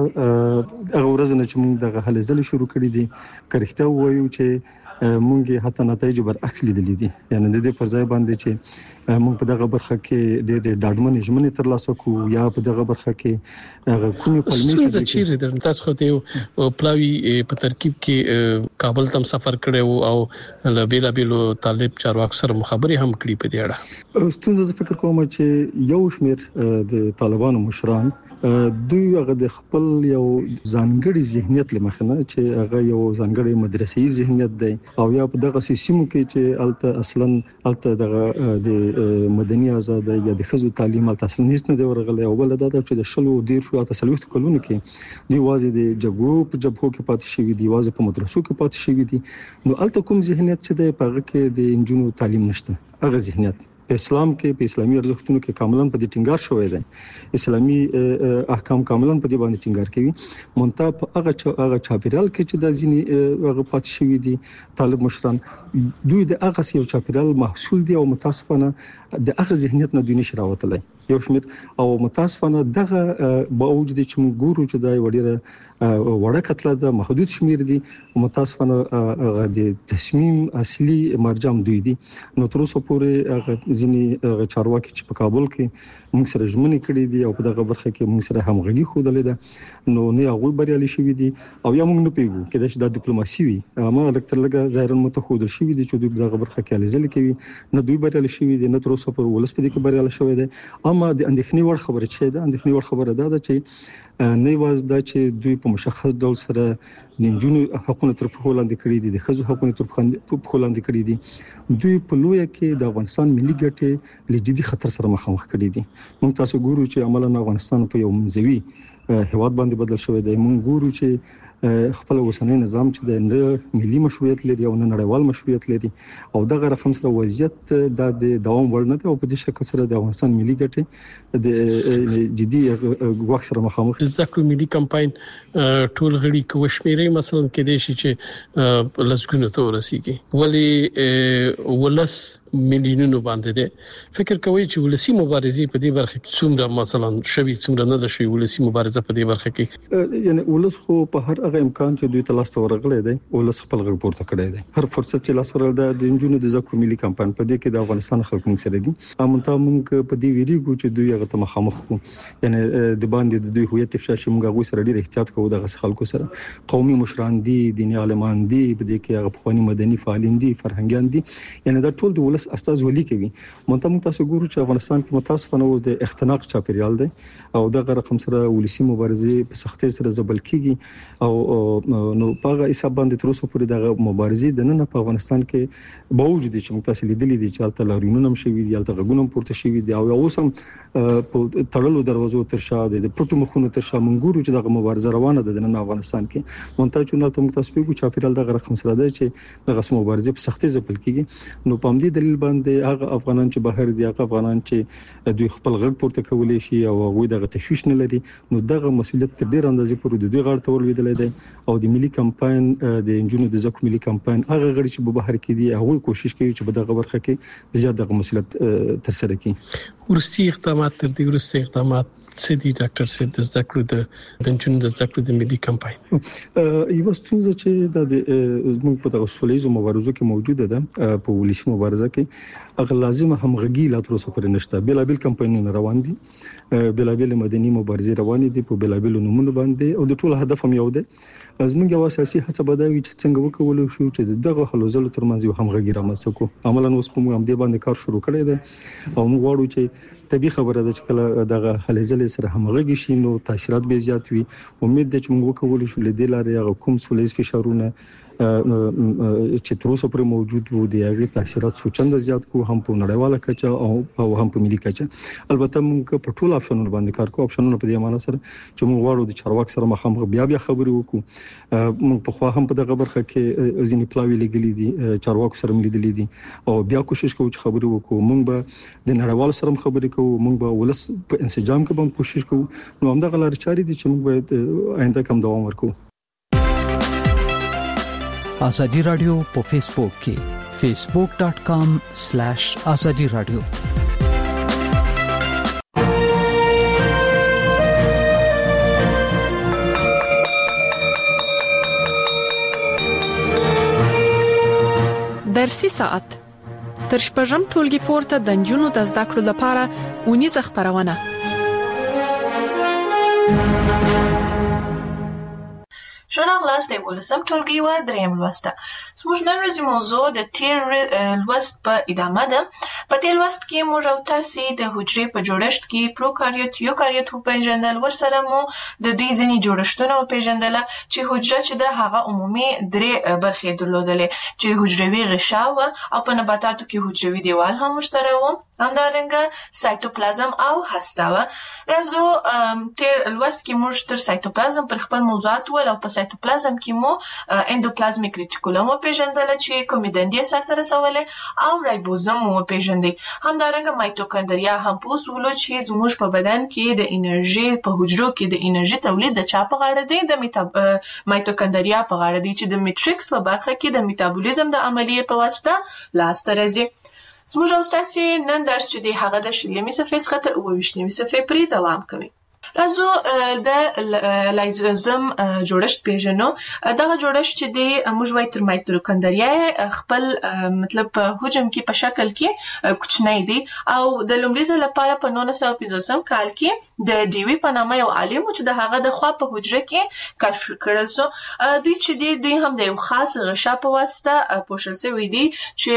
هغه ورځ نه چې موږ دغه هلې ځلې شروع کړې دي کړهته وایو چې مونږه حتی نتایج برعکس لیدلې دي. یعنی د دې پر ځای باندې چې موږ په دغه برخه کې ډېر ډاډمن ژمنې ترلاسه کوو یا په دغه برخه کې هغه کومې پلمې چې د تاسو خو ته پلاوی په ترکیب کې کابل تم سفر کړو او لبیلا بیلو طالب چارواکو سره مخابره هم کړې په دې اړه. ستونزه فکر کوم چې یو شمېر د طالبانو مشران دوی هغه د خپل یو ځانګړي ذهنیت لمخنه چې هغه یو ځانګړي مدرسې ذهنیت دی او یا په دغه سیستم کې چې الته اصلا دغه د مدني آزادۍ یا د خزو تعلیم الته اصلا هیڅ نه دی ورغلی او بل دا چې د شلو ډیر شو تسلوت کولونه کې دی واځي د جګړو په جبهو کې پاتې شوی دی، واځي په مدرسو کې پاتې شوی دی. نو الته کوم ذهنیت چې د پغه کې د انجونو تعلیم نشته، هغه ذهنیت په اسلام کې په اسلامي ارزښتونو کې کاملاً په دې ټینګار شوی دی. اسلامي احکام کاملاً په دې باندې ټینګار کوي. مونته په هغه چاپیرال کې چې د ځینی هغه پات شوی دي طالب مشران دوی د هغه یو چاپیرال محصول دي او متاسفانه د هغه ذهنیت نه دوی نشي راوتلی یو شمېر او متاسفانه دغه باوجود چې موږ ګورو چې دا وړه وړه کتله د محدود شمیر دي متاسفانه د تصمیم اصلي مرجم دوی دي. نو تر اوسه پورې ځینی چارواکي چې په کابل کې موږ سره ژمنې کړې دي او په دغه برخه کې موږ سره همغږي خوده ده نو نه هغه بریالي شوي دي او یا موږ نه پیګو چې دا ډیپلوماسي وي اما الکتر لګه ظاهرا متخود شوي دي چې دوی دغه برخه کې لزل کوي نه دوی بریالي شوي دي نه تر اوسه پر ولس په دې کې بریالي شوی دی. اما د اندېښنې وړ خبره چې ده اندېښنې وړ خبره ده چې نه واز دا چې دوی په مشخص ډول سره د انجونو حقوقو تر په وړاندې کړی دي، د خزو حقوقو تر په وړاندې کړی دي. دوی په لوی کې د افغانستان ملي ګټې له جدي خطر سره مخامخ کړي دي. موږ تاسو ګورو چې عملاً افغانستان په یو منځوي هیواد باندې بدل شوی دی. موږ ګورو چې خپل اوسنۍ نظام چې د ملي مشروعیت لري او نړیوال مشروعیت لري او دغه رقم سره وضعیت د دوام وړ نه دی او په دې شکل سره د افغانستان ملي ګټې د جدي وخت سره مخامخ. ځکه ملي کمپاین ټول غړي کوشمیري مثلا کې دي چې لږګونه ته ورسیږي ولی ولس مليونونو باندې ده. فکر کوي چې ولسی مبارزې په دې برخه کې څومره مثلا شوي څومره نه ده شوي ولسی مبارزه په دې برخه کې یعنی ولس خو په هر هغه امکان چې دوی تلاش ورغلي دي ولس خپل غږ پورته کړی دی. هر فرصت چې لاس ورغل د انجونو د ذکر ملي کمپاین په دې کې د افغانستان خلکو سره دي امنته موږ په دې ویریګو چې دوی هغه ته مخامخ کو یعنی د باندې د دوی هویت افشا شي موږ غوښ سره ډیر احتیاط کوو د خلکو سره قومي مشران دي دیني عالمان دي په دې کې هغه پخوانی مدني فعالین دي فرهنګيان دي یعنی دا ټول د ولس استاذ ولي کوي. مونته موږ تاسو ګورو چې افغانستان کې متاسفانه د اختناق چاپیریال دی او دغه رقم سره ولسی مبارزې په سختۍ سره زبل کیږي او نو په هغه حساب باندې تر اوسه پورې دغه مبارزې د نن په افغانستان کې باوجود چې موږ تاسو لیدلې دي چې البته لارینونه هم شوي دي البته غونم پورته شوي دي او اوس هم په تړلو دروازو تر شا د پټو مخونو تر شا موږ ګورو چې دغه مبارزه روانه ده د نن افغانستان کې. مونته چې نو موږ تاسو په چاپیریال دغه رقم سره ده چې دغه مبارزې په سختۍ زبل کیږي. نو په همدې دلیل باندې هغه افغانان چې بهر دي هغه افغانان چې دوی خپل غږ پورته کولای شي او هغه دغه تشویش نه لري نو دغه مسولیت تر ډیر اندازې پورې د دوی غاړه ته ورلوېدل دی او د ملي کمپاین د انجونو د ذکر ملي کمپاین هغه غړي چې په بهر کې دي هغه کوشش کوي چې په دغه برخه کې زیات دغه مسولیت تر سره کړي. ورسي اقدامات تر دې ورسي اقدامات سيدي ډاکټر سید د ذکر د انجونو د ذکر د ملي کمپاین یو ستونزه چې د موږ په دغه سولېزو مبارزو کې موجوده ده په ولسی مبارزه کې هغه لازمه همغږي لا تر اوسه پورې نشته. بلابل کمپاینونه روان دي بلابل مدني مبارزې روان دي په بلابل نمونه باندې او د ټول هدف هم یو دی. زموږ یو اساسي هڅه بدوي چې څنګه وکولو شو چې دغه حلوزلو ترمنځ یو همغږي رامنځته کو. عملاً اوس په موږ هم دې باندې کار شروع کړی دی او موږ غواړو چې طبي خبره ده چې کله دغه حلوزلې سره همغږي شي نو تاثیرات به زیات وي. امید ده چې موږ وکولو شو لدې لارې هغه کوم سولېز فشارونه چې تر اوسه پورې موجود وو د هغه تاثیرات سوچنده زیات کو هم په نړیواله کچه او هم په ملي کچه. البته موږ په ټول اپشنونو باندې کار کوو. اپشنونو په دې معنی سره چې موږ غواړو د چارواکو سره مخامخ بیا خبرې وکړو. موږ په خوا هم په دغه برخه کې ځینې پلاوی لګلې دي، چارواکو سره ملیدلې دي او بیا کوشش کوو چې خبرې وکړو. موږ به د نړیوالو سره خبرې کوو، موږ به ولس په انسجام کې به کوشش کوو. نو همدغه لارې چارې دي چې موږ باید آینده کوم دوام ورکړو. ازادي رادیو په فیسبوک کې facebook.com/azadi radio. درسي ساعت تر شپږم ټولګي پورته د نجونو د زده کړو لپاره ونیزه خبرونه. شنو غلاست ولسم ټولګي و دریم لوسته. زموږ نن ورځې موضوع د تیر لوست په ادامه ده. په تیر لوست کې موږ او تاسو د حجرې په جوړښت کې پروکاریوت یوکاریوت په پیژندل، ورسره مو د دې ځینې جوړښتونه په پیژندل چې حجره چې د هغه عمومي درې برخې درلودلې چې حجروي غشا او په نباتاتو کې حجروي دیوال هم ورسره و، همدارنګه سایتوپلازم او هسته و. راځو تیر لوست کې موږ تر سایتوپلازم پر خپل موضوعات ول او په سایتوپلازم کې مو اندوپلازمیک ریټیکولوم پیژندل چې کومې دندې سرته رسولې او رایبوزوم مو پیژندل. همدارنګه مایټوکاندریا هم پوسولو چې زموږ په بدن کې د انرژي په حجرو کې د انرژي تولید د چا په غاړه دی؟ د مایټوکاندریا په غاړه دی چې د میټریکس په برخه کې د میټابولیزم د عملیې په واسطه لاسته راځي. زموږ او ستاسو نن درس چې دی هغه د شلمي صفحې څخه تر 28مې صفحې پورې دوام کوي. راځو د لایزوزم جوړښت پیژنو. دغه جوړښت چې دی موږ وایو تر مایټوکاندریا خپل مطلب په حجم کې په شکل کې کوچنی دی او د لومړي ځل لپاره په 1950 کال کې د ډیوی په نامه یو عالم چې د هغه د خوا په حجره کې کشف کړل سو. دوی چې دی هم د یو خاص غشا په واسطه پوښل شوی دی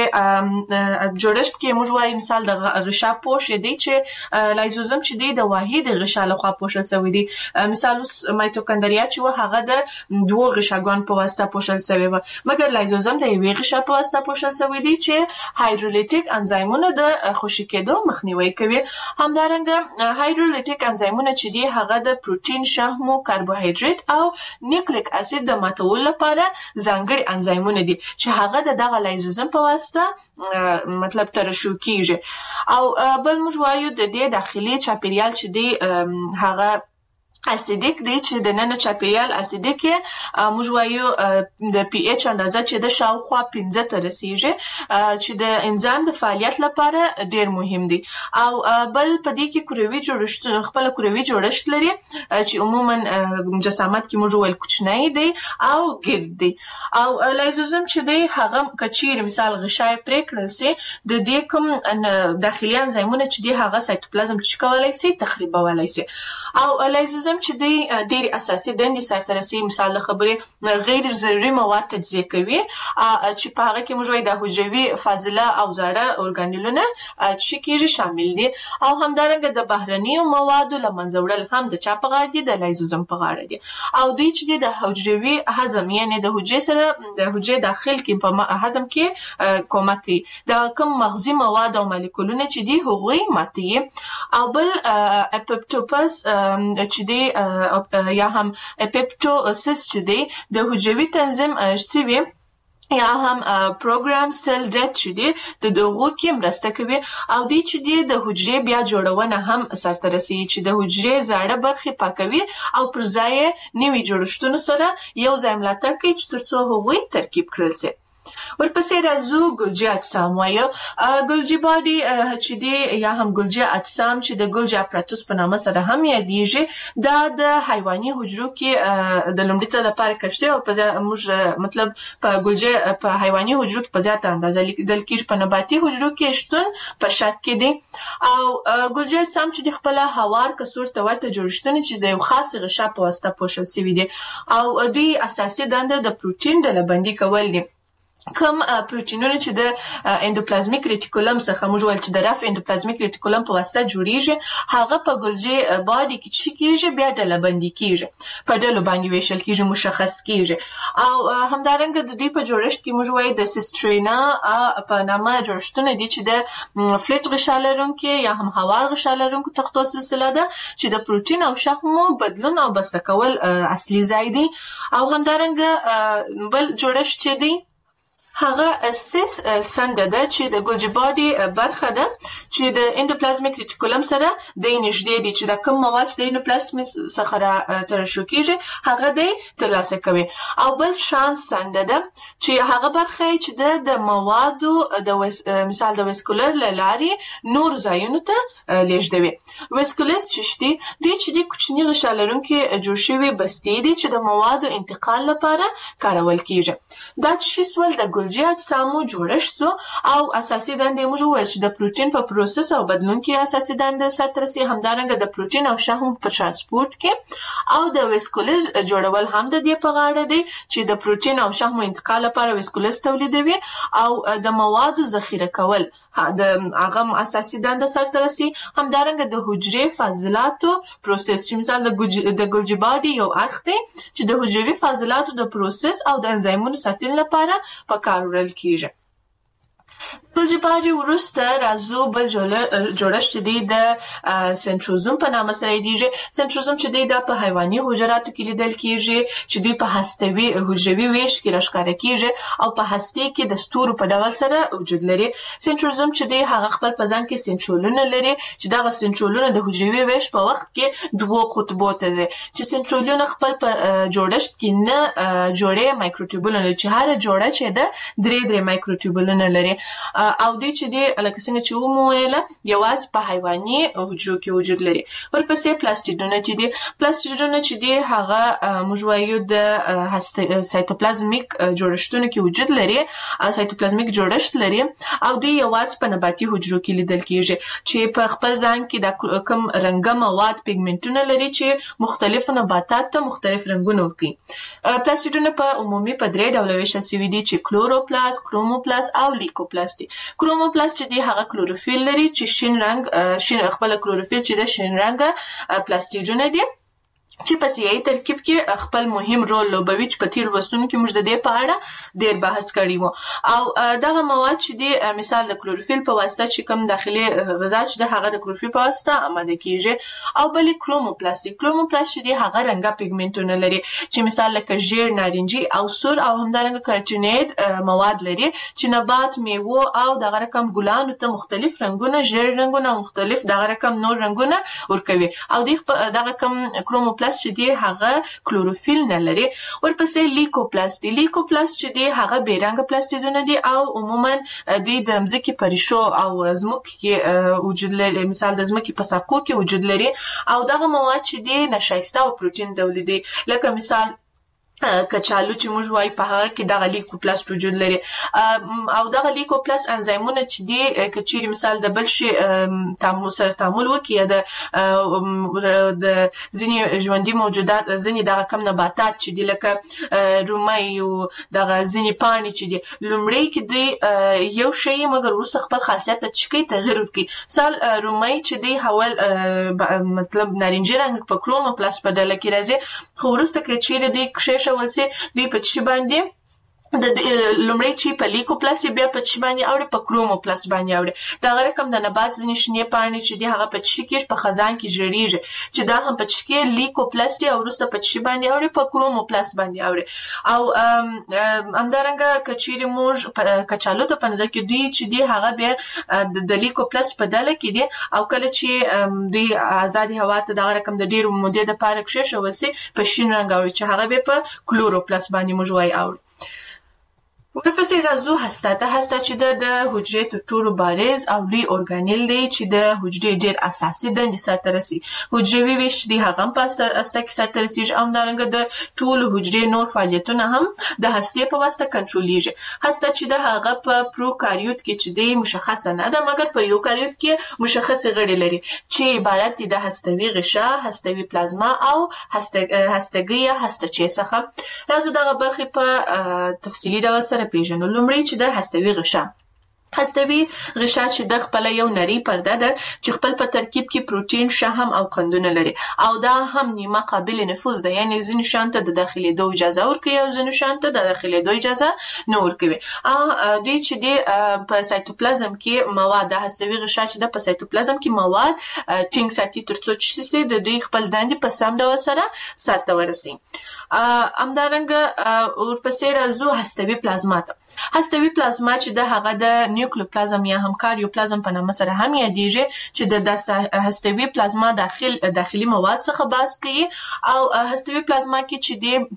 چې جوړښت کې موږ وایو مثال د غشا پوښ دی چې لایزوزم چې دی د واحد غشا لخوا پوښل شوی دی. مثال مایټوکاندریا چې هغه د دوه غشاګانو په واسطه پوښل شوی و، مګر لایزوزم د یوې غشا په واسطه پوښل شوی دی چې هایدرولیټیک انزایمونه د خوشې کېدو مخنیوي کوي. همدارنګه هایدرولیټیک انزایمونه چې دی هغه د پروتین، شحم او کاربوهایډریټ او نیوکلیک اسید د ماتولو لپاره ځانګړي انزایمونه دي چې هغه د دغه لایزوزم په واسطه مطلب ترشح کیږي. او بل موږ وایو د دې داخلي چاپیریال چې دی هغه اسیدیک دی چې د نن چاپیریال اسیدیک موږ وایو د پی ایچ اندازه چې د شاوخوا 15 ته رسیږي چې د انزیم د فعالیت لپاره ډیر مهم دی. او بل په دې کې کروي جوړښت خپل کروي جوړښت لري چې عموما جسامت کې موږ ویل کوچنی دی او ګرد دی. او لایزوزم چې دی هغه کچیر مثال غشای پریکړل سي د دې کوم داخلي انزیمونه چې دی هغه سایتوپلازم چې کولای شي تخریبولای شي. او لایزوزم چې دی ډېر اساسي دندې سرته رسوي. مثال خبرې غیر ضروري مواد تجزیه کوي چې په هغه کې موږ وایو د حجروي فاضله او زاړه اورګانیلونه چې کېږي شامل دي. او همدارنګه د بهرنیو موادو له منځه وړل هم د چا په غاړه دي؟ د لایزوزم په غاړه دي. او دوی چې د حجروي هضم یعنی د حجرې سره د حجرې داخل کې په هضم کې کومک کوي. د کوم مغزي مواد او مالیکولونه چې دي هغوی ماتوي. او بل اپپټوپس چې دی یا هم اپپټوسس چې دی د حجروي تنظیم شوی یا هم پروګرام سیل ډیټ چې دی د دغو کې مرسته کوي. او دی چې دی د حجرې بیا جوړونه هم سرته رسوي چې د حجرې زاړه برخې پاکوي او پر ځای نوي جوړښتونو سره یو ځای ملاتړ کوي چې ترڅو هغوی ترکیب کړل شي. ورپسې راځو ګلجي اجسام وایو. ګلجي باډي چې دی یا هم ګلجي اجسام چې د ګلجي اپراتوس په نامه سره هم یادېږي دا د حیواني حجرو کې د لومړي ځل لپاره کشف شوی او په موږ مطلب په ګلجي په حیواني حجرو کې په زیاته اندازه لیدل کېږي، په نباتي حجرو کې شتون په شک کې دی. او ګلجي اجسام چې د خپل هوار کڅوړ ته ورته جوړښتونه چې د یو خاص غشا په واسطه پوښل شوي دي او دوی اساسي دنده د پروتین ډلبندي کول دي. کوم پروتینونه چې د اندوپلازمیک ریټیکولم څخه موږ ول چې د رف اندوپلازمیک ریټیکولم په واسطه جوړیږي هغه په ګولجی باډي کې چې کیږي بیا ډلبندي کیږي په ډلو باندې ویشل کیږي مشخص کیږي او همدارنګه د دې په جوړښت کې موږ وایي د سیسترینا په نامه جوړښتونه دي چې د فلټ غشا لرونکي یا هم هوار غشا لرونکو تختو سلسله ده چې د پروتین او شحمو بدلون او بسته کول اصلي ځای دی او همدارنګه بل جوړښت چې دی هغه سیس څنګه ده چې د ګولجی باډي برخه ده چې د اندوپلازمیک ریټیکولم سره د نږدې دي چې د کوم مواد د اندوپلازم څخه را ترشح کیږي هغه د ترلاسه کوي او بل شانس څنګه ده چې هغه برخه چې د موادو د مثال د ویسکولر لاري نور ځایونو ته لیږدوي ویسکولس چې د کوچني غشا لرونکي جوړ شوي بستې دي چې د موادو انتقال لپاره کارول کیږي دا چې سول د ګولجی اجسامو جوړښت سو او اساسي دندې موږ وایو چې د پروتین په پروسس او بدلون کې اساسي دندې سره رسي همدارنګه د پروتین او شحم په ترانسپورت کې او د ویسکولز جوړول هم د دې په غاړه دی چې د پروتین او شحم انتقال لپاره ویسکولز تولیدوي او د موادو ذخیره کول د هغه اساسي دنده سره رسي همدارنګه د حجرې فاضلاتو پروسس چې مثال د ګولجی باډي یو اړخ دی چې د حجروي فاضلاتو د پروسس او د انزایمونو ساتلو لپاره په کار وړل کیږي ګولجی باډي وروسته راځو بل جوړښت دی د سنتروزوم په نامه سره یادیږي سنتروزوم چې دی د په حیواني حجراتو کې لیدل کیږي چې دوی په هستوي حجروي ویش کې راښکاره کیږي او په هسته کې د ستورو په ډول سره وجود لري سنتروزوم چې دی هغه خپل په ځان کې سنترولونه لري چې دغه سنترولونه د حجروي ویش په وخت کې دوه قطبو ته دي چې سنترولونه خپل په جوړښت کې نه جوړې مایکروټیوبولونه چې هر جوړه چې ده درې مایکروټیوبولونه لري او دې چې دی لکه څنګه چې ومویله یوازې په حیواني حجرو کې وجود لري ورپسې پلاستیډونه چې دی هغه موږ وایو د سایتوپلازمیک جوړښتونو کې وجود لري سایتوپلازمیک جوړښت لري او دی یوازې په نباتي حجرو کې لیدل کیږي چې په خپل ځان کې د کوم رنګه مواد پیګمنټونه لري چې مختلف نباتات ته مختلف رنګونه ورکوي پلاستیډونه په عمومي په درې ډوله ویشل شوي دي چې کلوروپلاست کروموپلاست او لیکوپلاست کروموپلاست چې دی هغه کلوروفیل لري چې شین رنګ خپل کلوروفیل چې د شین رنګ پلاستیډونه دي چې په سیاسي ترکیب کې خپل مهم رول لوبوي چې په تیر وروستونو کې موږ د دې په اړه ډېر بحث کړی وو او دغه مواد چې دی مثال د کلوروفیل په واسطه چې کوم داخلي غذا چې د هغه د کلوروفیل په واسطه آماده کیږي او بل کروموپلاست چې دی هغه رنګه پیګمنټونه لري چې مثال لکه ژیړ نارنجي او سور او همدارنګه کارټینیډ مواد لري چې نبات میوه او دغه رقم ګلانو ته مختلف رنگونه ژیړ رنگونه او مختلف دغه رقم نور رنگونه ورکوي او دغه کم کروموپلاست چې دی هغه کلوروفیل نه لري ورپسې لیکوپلاست چې دی هغه بیرنګ پلاستیدونه دي او عموما دوی د ځمکې په ریښو او زمکو کې وجود لري مثال د ځمکې په ساقو کې وجود لري او دغه مواد چې دی نشایسته او پروتین تولیدي لکه مثال کچالو چې موږ وایو په هغه کې دغه لیکوپلاست وجود لري او دغه لیکوپلاست انزایمونه چې دی کچېری مثال د بل شي تعامل وکړي یا د ځینې ژوندي موجودات ځینې دغه کم نباتات چې دی لکه رومي او دغه ځینې پاڼې چې دی لومړی کې دی یو شی مګر وروسته خپل خاصیت ته چکی تغیر ورکړي مثال رومي چې دی حول مطلب نارنجي رنګ په کروموپلاست په ډله کې راځي خو وروسته کې چیرې دی کښې ولسي دوی په چی باندې د لومړی چې په لیکوپلاست بیا په چی باندې اوړي په کروموپلاست باندې اوړي دا رقم د نبات ځینې شنې پاڼې چې دی هغه په چی کې په خزان کې جوړیږي چې دا هم په چی کې لیکوپلاست او وروسته په چی باندې اوړي په کروموپلاست باندې اوړي او همدارنګه کچېری موږ کچالو ته پنځه کې دوی چې دی هغه بیا د لیکوپلاست په ډله کې دی او کله چې دوی آزادي هوا ته دا رقم د ډیرو مودې د پاره کې شوه وسی په شین رنګ اوړي چې هغه به په کلوروپلاست باندې موږ وایو اوړي ورپسې راځو هسته چې د حجرې تر ټولو بارز او لوی ارګانیل دی چې د حجرې ډېر اساسي دندې سرته رسي حجروي ویش دی هغه په هسته کې سرته رسیږي او همدارنګه د ټولو حجرې نور فعالیتونه هم د هستې په واسطه کنټرولېږي هسته چې د هغه په پروکاریوت کې چې دی مشخصه نه ده مګر په یوکاریوت کې مشخصه غړي لري چې عبارت دي د هستوي غشا هستوي پلازما او هستګي یا هستچې څخه راځو دغه برخې په تفصیلي ډول سره سره پیژنو. لومړی چې د هستوي غشا هستوي غشا چې د خپل یو نری پرده ده چې خپل په ترکیب کې پروتین، شحم او قندونه لري او دا هم نیمه قابل نفوذ ده، یعنی ځینې شانته د داخليدو اجازه ورکوي او ځینې شانته د داخليدو اجازه نه ورکوي. دوی چې د په سایتوپلازم کې مواد د هستوي غشا چې د په سایتوپلازم کې مواد ټینګ ساتي ترڅو چې د دوی خپل دندې په سم ډول سره سرته ورسي. همدارنګه ورپسې راځو هستوي پلازما ته. هستوي پلازما چې د هغه د نیوکلیوپلازم یا هم کاریوپلازم په نامه سره هم یادېږي چې د هستوي پلازما داخلي مواد څخه بحث کوي او هستوي پلازما کې چې د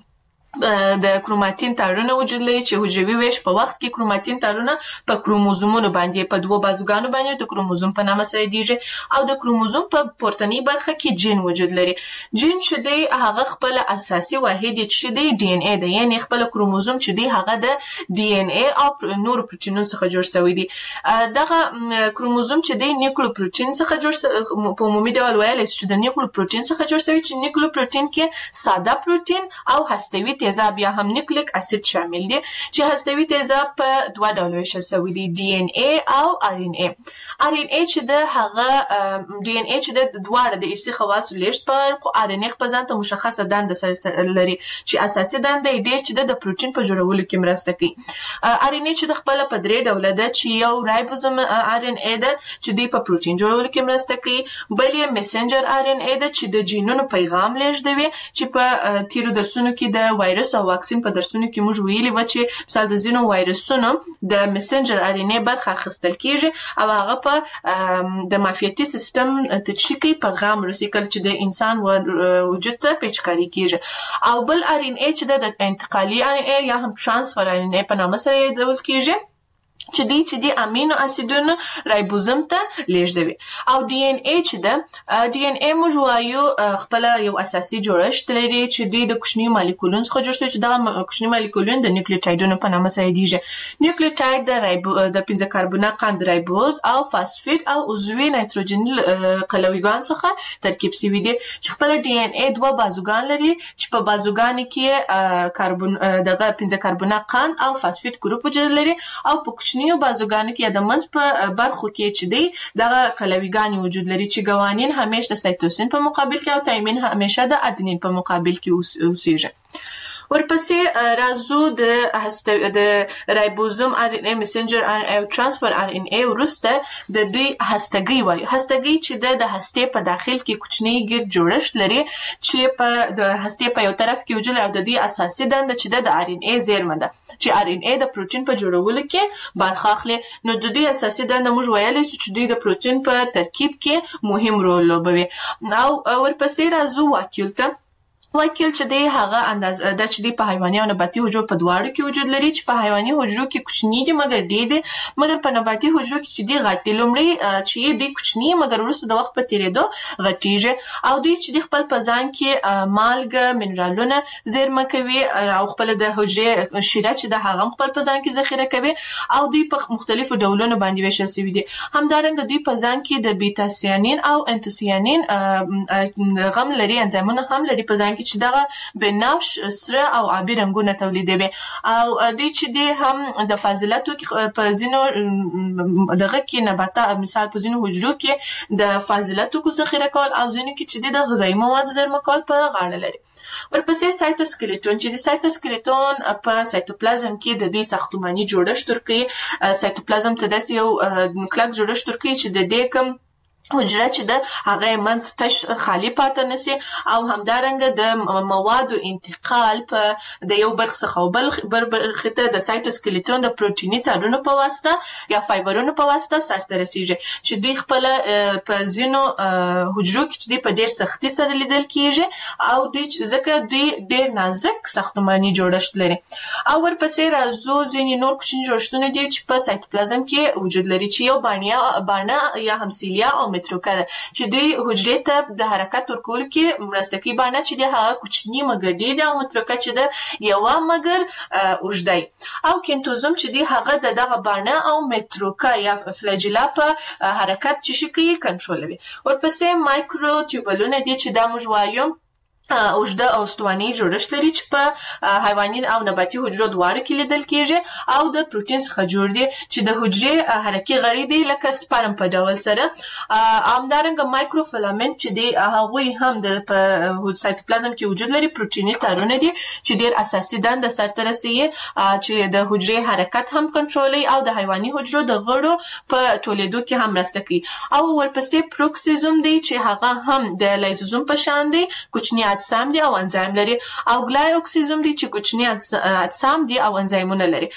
کروماتین تارونه وجود لري چې حجروي ویش په وخت کې کروماتین تارونه په کروموزومونو باندې په دوه بازوګانو باندې د کروموزوم په نامه سره یادېږي او د کروموزوم په پورتنۍ برخه کې جین وجود لري. جین چې دی هغه خپل اساسي واحد چې دی ډي ان اي دی، یعنی خپل کروموزوم چې دی هغه د ډي ان اي او نور پروتینونو څخه جوړ شوی دی. دغه کروموزوم چې دی نیوکلیوپروتین څخه جوړ په عمومي ډول ویل چې د نیوکلیوپروتین څخه جوړ شوی چې نیوکلیوپروتین کې ساده پروتین او هستوي تیزاب یا هم نیوکلیک اسید شامل دي چې هستوي تیزاب په دوه ډول ویشل شوی دي، ډي ان اي او ار ان اي. ار ان اي چې د هغه ډي ان اي چې د دواړه د ارثي خواصو لیږد په ار ان اي په ځان ته مشخصه دنده سره لري چې اساسي دنده یې ډېر چې د پروتین په جوړولو کې مرسته کوي. ار ان اي چې د خپل په درې ډوله ده چې یو رایبوزوم ار ان اي ده چې د په پروتین جوړولو کې مرسته کوي، بل یې میسنجر ار ان اي ده چې د جینونو پیغام لیږدوي چې په تیرو درسونو کې د وایرس او واکسین په درسونو کې موږ ویلي و چې مثال د ځینو وایرسونو د میسنجر ار ان اي برخه اخیستل کیږي او هغه په د معافیتي سیستم تشکیل پیغام رسیدل چې د انسان وجود ته پیچکاري کیږي. او بل ار ان اي چې د انتقالي ار ان اي یا هم ترانسفر ار ان اي په نامه سره یادول کیږي چې د امینو اسیدونو رایبوزوم ته لیږدوي. او ډي ان اي چې ده ډي ان اي موږ وایو خپل یو اساسي جوړښت لري چې د کوچنیو مالیکولونو څخه جوړ شوی چې دغه کوچني مالیکولونه د نیوکلیوټایډونو په نامه سره یادېږي. نیوکلیوټاید د 5 کاربونه قند رایبوز او فاسفید او عضوي نایتروجني قلویګان څخه ترکیب شوی دي چې خپل ډي ان اي دوه بازوګان لري چې په بازوګانو کې کاربون دغه 5 کاربونه قند او فاسفید ګروپ وجود لري او په کوچنیو بازوګانو کې د منځ په برخو کې چې دی دغه قلویګان وجود لري چې ګوانین همیشه د سایتوسین په مقابل کې او تایمین همیشه د ادنین په مقابل کې اوسېږي. ورپسې راځو د رایبوزوم ار ان اي میسنجر ار ان اي او ترانسفر ار ان اي وروسته د دوی هستګي وایي. هستګي چې د هستې په داخل کې کوچنی ګرد جوړښت لري چې په د هستې په یو طرف کې وجود او د دې اساسي دنده چې د ار ان اي زیرمه ده چې ار ان اي د پروتین په جوړولو کې برخه اخلي. نو د دې اساسي دنده موږ ویلای شو چې دوی د پروتین په ترکیب کې مهم رول لوبوي. او ورپسې راځو واکیول ته. واکیل چې دی هغه اندازه د چې دی په حیواني او نباتي حجرو په دواړو کې وجود لري چې په حیواني حجرو کې کوچنی دي مګر ډېر دي، مګر په نباتي حجرو کې چې دی غټ دي. لومړی چې دی کوچنی مګر وروسته د وخت په تیریدو غټیږي او دوی چې دی خپل په ځان کې مالګه منرالونه زیرمه کوي او خپل د حجرې شیره چې د هغه خپل په ځان کې ذخیره کوي او دوی په مختلفو ډولونو باندې ویشل شوي دي. همدارنګه دوی په ځان کې د بیتا سیانین او انتوسیانین غم لري، انزایمونه هم لري په ځان کې چې دغه بنفش سره او آبي رنګونه تولیدوي او دوی چې دی هم د فاضلاتو په ځینو دغه کې نباتات مثال په ځینو حجرو کې د فاضلاتو کو ذخیره کول او ځینو کې چې د غذایي مواد زیرمه کول په غاړه لري. ورپسې سایتوسکلیټون چې د سایتوسکلیټون په سایتوپلازم کې د دې ساختماني جوړښت ورکوي. سایتوپلازم ته داسې یو کلک جوړښت ورکوي چې د دې کوم حجره چې د هغه منځ تش خالی پاتې نشي او همدارنګه د موادو انتقال په د یو برخه څخه بل برخه ته د سایتوسکلیټون د پروتیني تارونو په واسطه یا فایبرونو په واسطه سرته رسیږي چې دوی خپل په ځینو حجرو کې چې دوی په ډېر سختي سره لیدل کیږي او دوی ځکه دوی ډېر نازک ساختماني جوړښت لري. او ورپسې راځو ځینې نور کوچني جوړښتونه دي چې په سایتوپلازم کې وجود لري چې یو بانه یا همسیلیا او متروکه ده چې دوی حجرې ته د حرکت ورکولو کې مرسته کوي. بانه چې د هغه کوچني مګر ډېر ده او متروکه چې د یوه مګر اوږده او کینتوزوم چې د هغه د دغه بانه او متروکه یا فلاجیلا په حرکت چې شي کوي کنټرولوي. ورپسې مایکرو ټیوبلونه دي چې دا موږ وایو اوږده او ستواني جوړښت لري چې په حیواني او نباتي حجرو دواړو کې لیدل کېږي او د پروتین څخه جوړ دي چې د حجرې حرکي غړي دي لکه سپرم په ډول سره. همدارنګه مایکروفیلامنت چې دی هغوی هم د سایتوپلازم کې وجود لري، پروتیني تارونه دي چې ډېر اساسي دنده سرته رسوي چې د حجرې حرکت هم کنټرولوي او د حیواني حجرو د غړو په ټولېدو کې هم مرسته کوي. او ورپسې پروکسیزوم دی چې هغه هم د لایزوزوم په شان دی، کوچني اجسام دي او انزایم لري، او ګلای اکسیزوم دي چې کوچني اجسام دي او انزایمونه لري.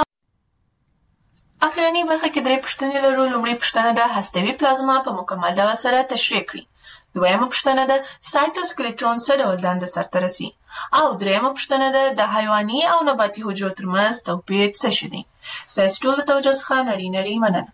اخرنی برخه کې درې پوښتنې لرو. لومړی پوښتنه د هستوي پلازما په مکمل ډول سره تشریح کړي. دویمه پوښتنه د سایتوسکلیټون څه ډول دنده سرته رسي، او دریمه پوښتنه د حیواني او نباتي حجرو ترمنځ توپیر څه شی دی. ستاسو ټول توجه څخه نړۍ مننه.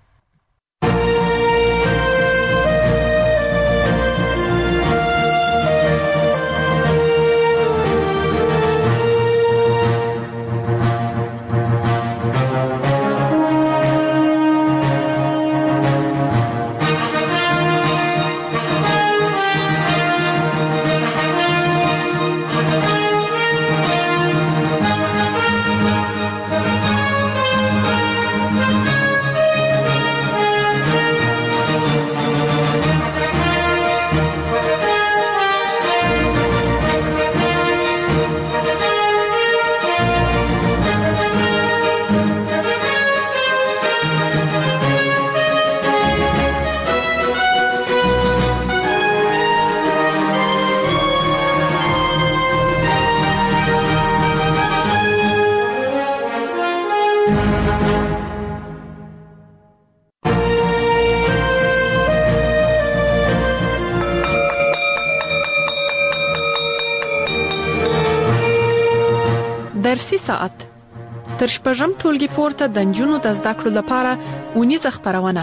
درسي ساعت تر شپږم ټولګي پورته د نجونو د زده کړو لپاره اونیزه خپرونه.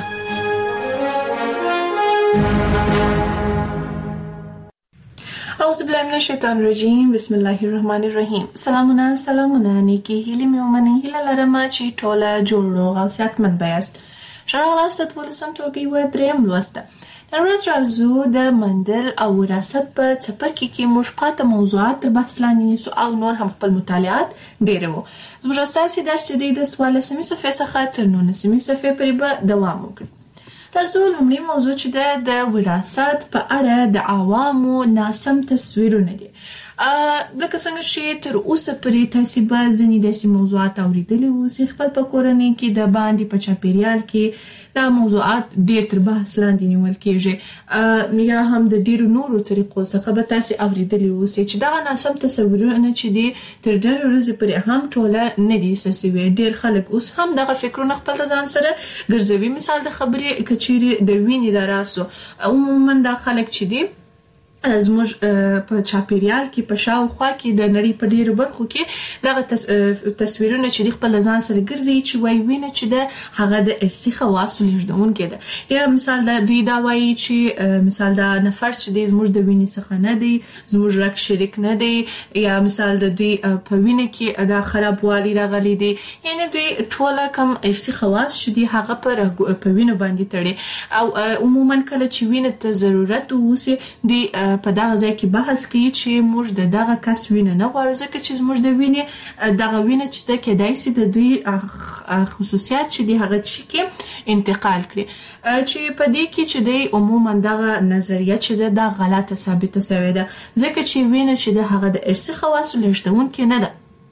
اعوذ بالله من الشیطان الرجیم، بسم الله الرحمن الرحیم. سلامونه نیکی هیلې مې ومنئ. هیله لرم چې ټوله جوړ روغ او صحتمند یاست. ښه راغلاست 12 ټولګي و دریم لوست. نن ورځ راځو د مندل او وراثت په څپرکي کې موږ پاته موضوعات تر بحث لاندې نیسو او نور هم خپل مطالعات ډېروو. زموږ اساسي درس چې دی د 14مې صفحې څخه تر 19مې صفحې پورې به دوام وکړي. راځو لومړی موضوع چې ده د وراثت په اړه د عوامو ناسم تصویرونه دي. لکه څنګه چې تر اوسه پورې تاسو به ځینې داسې موضوعات اورېدلي اوسئ خپل په کورنۍ کې د باندې په چاپیریال کې دا موضوعات ډېر تر بحث لاندې نیول کېږي، یا هم د ډېرو نورو طریقو څخه به تاسو اورېدلي اوسئ چې دغه ناسم تصورونه چې دي تر ډېرې ورځې پورې هم ټوله نه دي سوي. ډېر خلک اوس هم دغه فکرونه خپل ځان سره ګرځوي. مثال د خبرې کچېرې د وینې د راسو عموما دا خلک چې دي زموږ په چاپیریال کې په شاوخوا کې د نړۍ په ډیرو برخو کې دغه تصویرونه چې خپل ځان سره ګرځي چې وایي وینه چې ده هغه د ارثي خواصو لیږدونکې ده. یا مثال د دوی دا وایي چې مثال دا نفر چې دی زموږ د وینې څخه نه دی، زموږ رګ شریک نه دی، یا مثال د دوی په وینه کې دا خرابوالی راغلی دی. یعنی دوی ټوله کم ارثي خواص چې دي هغه په وینه باندې تړي. او عموما کله چې وینه ته ضرورت ووسي دوی په دغه ځای کې بحث کوي چې موږ د دغه کس وینه نه غواړو ځکه چې زموږ د وینې دغه وینه چې ده کېدای شي د دوی خصوصیات چې دي هغه چې کې انتقال کړي. چې په دې کې چې دی عموما دغه نظریه چې ده دا غلطه ثابته شوې ده ځکه چې وینه چې ده هغه د ارثي خواصو لیږدونکې نه ده.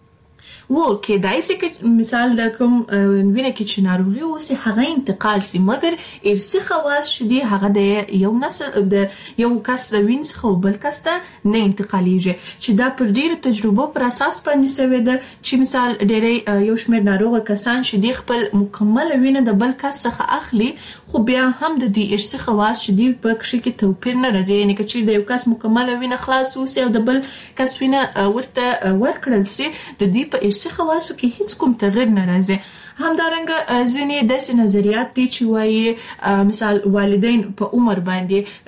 کېدای شي چې مثال د کوم وینه کې چې ناروغي اوسي هغه انتقال شي، مګر ارثي خواص چې دي هغه د یو نسل د یو کس د وینې څخه بل کس ته نه انتقالیږي. چې دا پر ډیرو تجربو پر اساس باندې شوی ده چې مثال ډېری یو شمېر ناروغه کسان چې دي خپل مکمله وینه د بل کس څخه اخلي، خو بیا هم د دې ارثي خواص چې دي په کښې کې توپیر نه راځي. یعنې که چېرې د یو کس مکمله وینه خلاص اوسي او د بل کس وینه ورته ورکړل شي د دوی په ارثي خواصو کې هیڅ کوم تغیر نه راځي. همدارنګه ځینې داسې نظریات دي چې وایي مثال والدین په عمر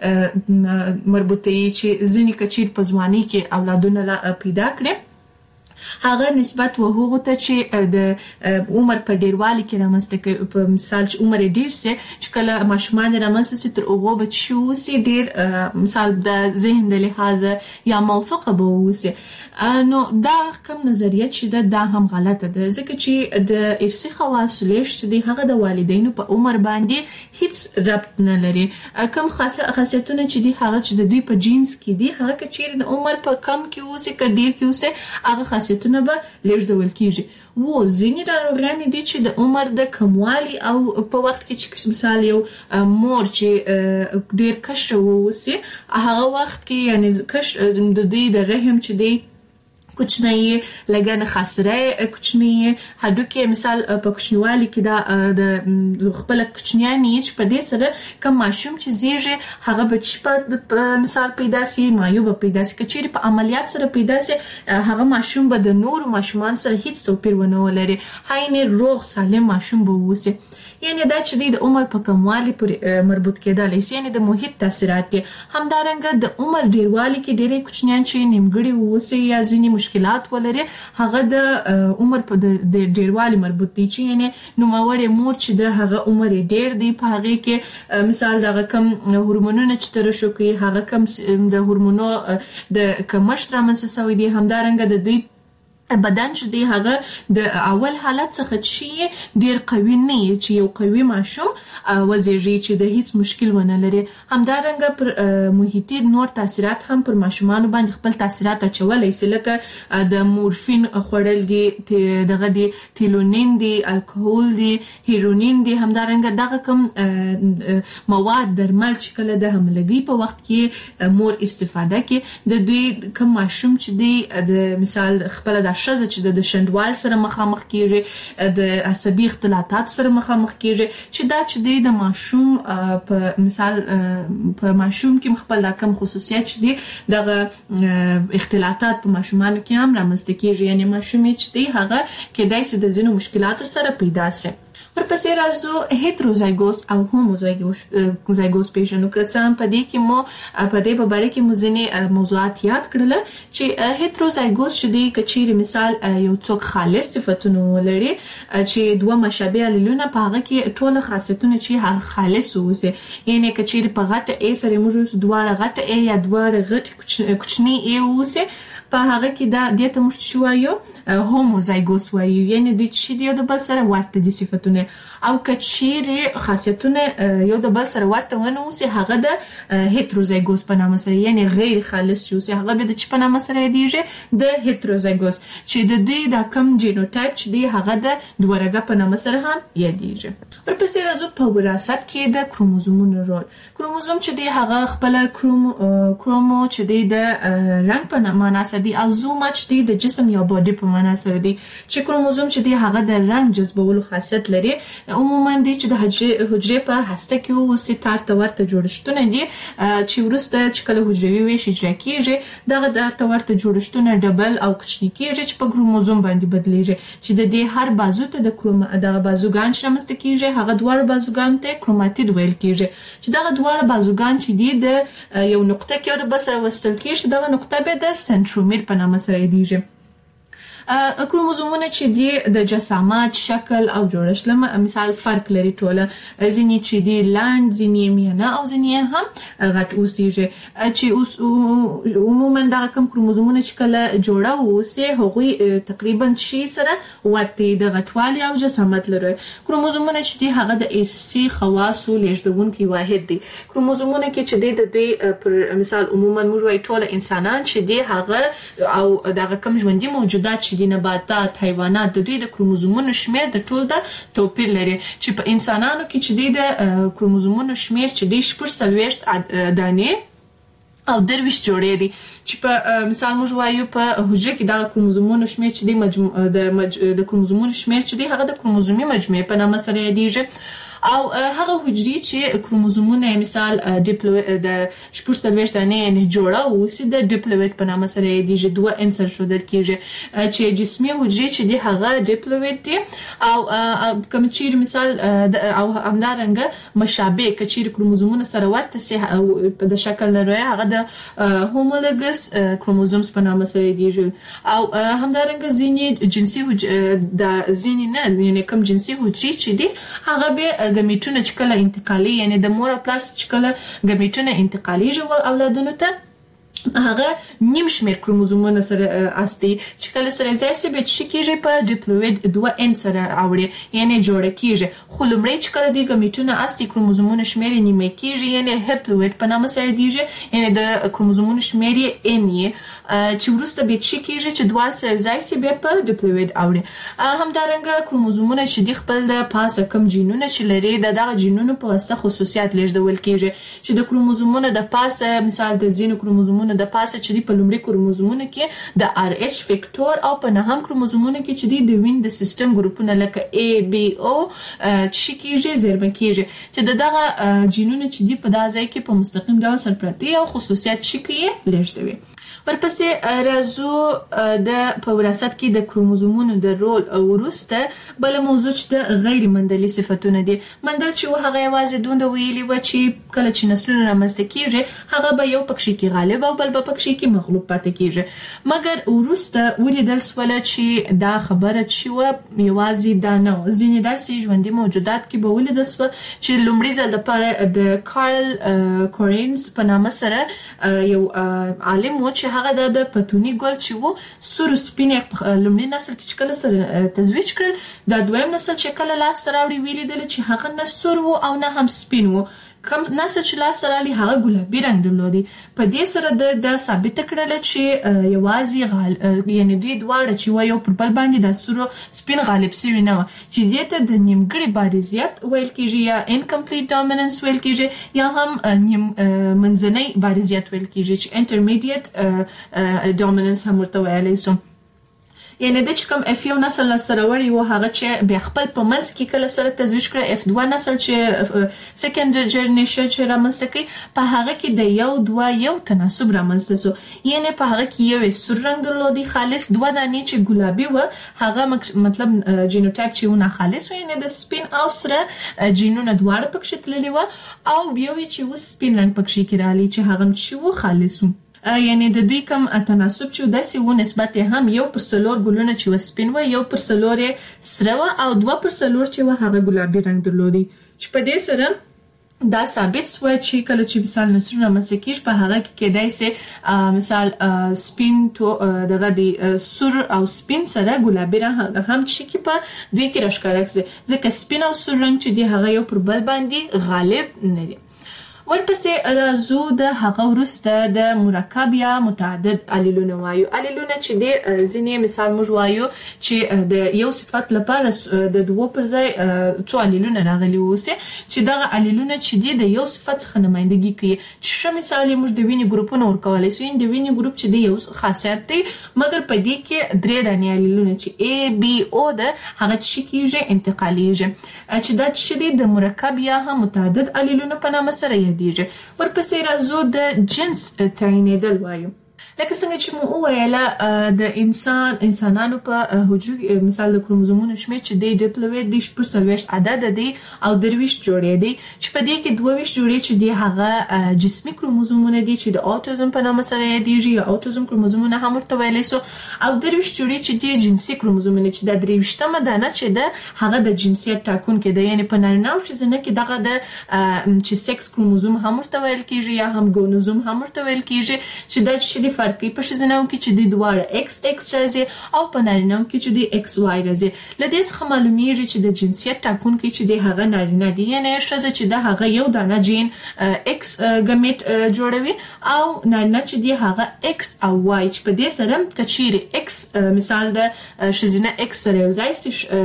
باندې مربوطه یي چې ځینې که چېرې په ځوانۍ کې اولادونه پیدا کړي هغه نسبت وهغه ته چې د عمر په ډیروالي کې رامنځته کوي. په مثال چې عمر ډیر سي چې کله ماشومان رامنځته سي تر هغه بچو سي ډیر مثال د ذهن د لحاظ یا موافقه به وسی. نو دا کوم نظریه چې دا هم غلطه ده ځکه چې د ارثي خواص لیش دي هغه د والدینو په عمر باندې هیڅ ربط نه لري. کوم خاصیتونه چې دي هغه چې د دوی په جینز کې دي هغه چې چیرې د عمر په کم کې وسی ک ډیر کې وسی هغه خاصیتونه به لیږدول کیږي. و ځینې ناروغیان دي چې د عمر د کموالي او په وخت کې چې مثال یو مور چې ډیر کشر وسی هغه وخت کې یعنی کشر د دوی د رحم چې دی کوچنی لګن خاصره کوچنی هډوکي مثال په کوچنیوالي کې دا د خپل کوچنیانی چې په دې سره کوم ماشوم چې زیږي هغه بچ په مثال پیدا سي مایوب پیدا سي کچېری په عملیات سره پیدا سي هغه ماشوم به د نور ماشومان سره هیڅ توپیر ونه ولري هاینه روغ سالم ماشوم به وسی. یعنی دا چې د عمر په کموالي پر مربوط کېدل شي یعنی د محیط تاثیرات دي. همدارنګه د عمر ډیروالي کې ډېری کوچنیان چې نیمګړي وسی یا ځینې مشکلات ولري هغه د عمر په د ډیروالي مربوط دي چې یعنی نوموړی مور چې د هغه عمر ډیر دی په هغه کې مثال دغه کم هورمونونه چې ترشو کوي هغه کم د هورمونو د کمښت رامنځته شوی دی. همدارنګه د دوی بدن چې دی هغه د اول حالت څخه چې ډیر قوي نه چې یو قوي ماشوم وزیږي چې د هیڅ مشکل ونه لري. همدارنګه پر محیطي نور تاثیرات هم پر ماشومان باندې خپل تاثیرات اچولای شي لکه د مورفین خوړل دي دغه دي تیلونین دي الکوهول دي هیرونین دي. همدارنګه دغه کوم مواد درمل چې کله د حملګي په وخت کې مور استفاده کوي د دوی کوم ماشوم چې دی د مثال خپل د شزه چې د شندوال سره مخامخ کیږي د عصبي اختلالات سره مخامخ کیږي چې دا چې د ماشوم په مثال په ماشوم کې خپل کوم خصوصیت چې دی دغه اختلالات په ماشومان کې هم رامنځته کیږي یعنی ماشوم چې دی هغه کې دایسه د ځینو مشکلاتو سره پیدا شي. ورپسې راځو هیتروزایګوس او هوموزایګوس پیژنو که څه هم په دې کې مو په دې په باره کې مو ځینې موضوعات یاد کړل چې هیتروزایګوس چې دی کچېرې مثال یو څوک خالص صفتونه ولري چې دوه مشابه الیلونه په هغه کې ټول خاصیتونه چې خالص وي یعنی کچېرې په غټه ا سره موږ دواړه غټه ا یا دواړه غټ کوچنی ا وسه په هغه کې دا د ته مشت شوایو هوموزایګوس وایي یعنی د چې دی د بل سره ورته دي صفاتونه او کچېرې خاصیتونه یو د بل سره ورته ونه اوسي هغه د هیتروزایګوس په نامه سره یعنی غیر خالص چې اوسي هغه به د چ په نامه سره دیږي د هیتروزایګوس چې د دې د کم جینوټایپ چې دی هغه د دوهرګه په نامه سره هم یادېږي. ورپسې راځو په وراثت کې د کروموزومونو رول. کروموزوم چې دی هغه خپل کرومو چې دی د رنگ په معنا سره دی او زوم چې دی د جسم یا باډي په معنا سره دی چې کروموزوم چې دی هغه د رنگ جذبولو خاصیت لري. عموما دی چې د حجرې په هسته کې اوسي تارته ورته جوړښتونه دي چې ورسته چې کله حجروي ویش اجرا کیږي دغه تارته ورته جوړښتونه ډبل او کوچني کیږي چې په کروموزوم باندې بدلیږي چې د دې هر بازو ته دغه بازوګان چې رامنځته کیږي هغه دواړه بازوګان ته کروماتید ویل کیږي چې دغه دواړه بازوګان چې دي د یو نقطه کې د بسره وستل کیږي دغه نقطه به د سنترومیر په نامه سره یادېږي. کروموزومونه چې دی د جسامت شکل او جوړښت مثال فرق لري ټوله ځینې چې دی لاند ځینې میانه او ځینې هم غټ اوسېږي چې اوس عموما دا کوم کروموزومونه چې کله جوړه اوسي هغوی تقریبا شي سره ورته د غټوالي او جسامت لري. کروموزومونه چې دی هغه د ارثي خواصو لیږدونکي واحد دي. کروموزومونه کې چې دی د دوی پر مثال عموما موږ وایو ټول انسانان چې دی هغه او دغه کوم ژوندي موجودات چې د نباتات حیوانات د دوی د کروموزومونو شمیر د ټول د توپیر لري چې په انسانانو کې چې د کروموزومونو شمیر چې د 40 دانې او درویش جوړې دي چې په مثال موږ وایو په حجره کې د کروموزومونو شمیر چې د کروموزومونو شمیر چې د هغه د کروموزومي مجموعه په نامه سره یادېږي. او هغه حجري چې کروموزومونه مثال د شپږ دانه نه جوړه او چې د ډیپلویډ په نامه سره یادېږي دوه انسر شو درکېږي چې جسمي حجري چې دی هغه ډیپلویډ دي او کوم چې مثال او همدارنګه مشابه کچیر کروموزومونه سره ورته سي په د شکل لري هغه د هومولوګس کروموزومز په نامه سره یادېږي او همدارنګه ځینې جنسي د ځینې نه یعنی کوم جنسي حجري چې دی هغه به ګمیټونه چې کله انتقالي یعنی د مور پلاس چې کله ګمیټونه انتقالي اولادونو ته هغه نیم شمیر کروموزومونه سره استي چې کله سره ځای سي به چې کېږي په ډیپلویډ 2 ان سره اوړي یعنی جوړ کېږي خو لمړی چې کله د ګمیټونه استي کروموزومونه شمیر نیمه کېږي یعنی هپلویډ په نامه سره دیږي یعنی د کروموزومونو شمیر ان چې ورسته به چې کېږي چې دوه سره ځای سي به په ډیپلویډ اوړي همدارنګه کروموزومونه چې د خپل د پاسه کم جینونه چې لري دغه جینونو په واسطه خصوصیات لیږدول کېږي چې د کروموزومونو د پاسه مثال د زینو کروموزومونو د پاسه چې په لومړي کروموزومونو کې د ار ایچ فیکټور او په نهم کروموزومونو کې چې د وین د سیستم ګروپونه لکه ای بی او چې کېږي زیربن کېږي چې دغه جینونه چې په دغه ځای کې په مستقیم ډول سرپرتي او خصوصیات چې کې لیږدوي ورپسې راځو د په وراثت کې د کروموزومونو د رول او ورسته بل موضوع چې د غیر مندلي صفاتونه دي مندل چې هغه یوازې دوند ویلي و چې کله چې نسلونه رامنځته کیږي هغه به یو پکې کې غالب او بل به پکې کې مغلوب پاتې کیږي مګر ورسته ولیدل سول چې دا خبره چې و یوازې دا نه ځینې داسې ژوندۍ موجودات کې به ولیدل سول چې لومړي ځل لپاره د کارل کورینز په نامه سره یو عالم و چې هغه د پتونی ګل چې وو سور سپین لومړی نسل کې کله سره تزویج کړل د دویم نسل چې کله لاس راوړي ویلیدل چې هغه نه سور وو او نه هم سپین وو کوم نسل چې لاس راوړي هغه ګلابي رنگ درلودي په دې سره د ثابت کړل چې یوازې یعنی دوی دواړه چې یو پر بل باندې د سور سپین غالب سوي نه چې دې ته د نیمګړي بارزیت ویل کېږي یا انکمپلیټ ډومیننس ویل کېږي یا هم نیم منځنۍ بارزیت ویل کېږي چې انټرمیډیټ ډومیننس هم ورته ویلی سو یعنی د چې کوم اف یو نسل سره وړي و هغه چې بیا خپل په منځ کې کله سره تزویج کړ اف 2 نسل چې سیکنډ جنریشن چې رامنځته کوي په هغه کې د یو دوه یو تناسب رامنځته سو یعنی په هغه کې یو سور رنگ درلودي خالص دوه دانې چې ګلابي و هغه مطلب جینوټایپ چې ونه خالص و یعنی د سپین او سره جینونه دواړه پکې تللي و او بیا چې و سپین رنگ پکې کړالي چې هغه چې و خالص و یعنی د دوی کم تناسب چې داسې و نسبت هم یو پر سلور ګلونه چې وسپین و یو پر سلور سره و او دوه پر سلور چې و هغه ګلابي رنگ درلودي چې په دې سره دا ثابت شو چې کله چې مثال نسلونه مسکیش په هغه کې کېدای سي مثال سپین تو دغه دی سور او سپین سره ګلابي رنگ هم چې کې په دوی کې راښکاره شي ځکه سپین او سور رنگ چې دی هغه یو پر بل باندې غالب نه دي ورپسې راځو د هغه ورسته د مرکب یا متعدد الیلونه وایو الیلونه چې د ځینې مثال موږ وایو چې د یو صفت لپاره د دوه پر ځای څو الیلونه راغلي وسی چې دغه الیلونه چې د یو صفت څخه نمائندګي کوي چې شه مثال موږ د وینې ګروپونه ورکولای شو د وینې ګروپ چې د یو خاصیت دی مګر په دې کې درې دانې الیلونه چې A B O د هغه چې کیږي انتقالیږي چې دا چې د مرکب یا هم متعدد الیلونه په نامه سره ورپسې راځو د جنس تعینېدل وایو لکه څنګه چې مو وویله د انسانانو په حجرو مثال د کروموزومونو شمېر چې د ډیپلویډ د 40 عدد دی او 23 جوړې دي چې په دې کې 22 جوړې چې دی هغه جسمي کروموزومونه دي چې د اوټیزم په نامه سره یادېږي یا اوټیزم کروموزومونه هم ورته ویلی سو او 23 جوړې چې دی جنسي کروموزومونه چې د 23مه دانه چې ده هغه د جنسیت ټاکونکی دی یعنی په نارینه او ښځینه کې دغه د چې سکس کروموزوم هم ورته ویل کېږي یا هم ګونوزوم هم ورته ویل کېږي چې دا چې فرقي په ښځینه کې چې د دواړه ایکس ایکس راځي او په نارینه کې چې د ایکس وای راځي لدې څخه معلومیږي چې د جنسیت ټاکونکي چې د هغه نارینه دی یعنی ښځه چې د هغه یو دانه جین ایکس ګمیټ جوړوي او نارینه چې د هغه ایکس او وای چې په دې سره کچيري ایکس مثال د ښځینه ایکس سره یو ځای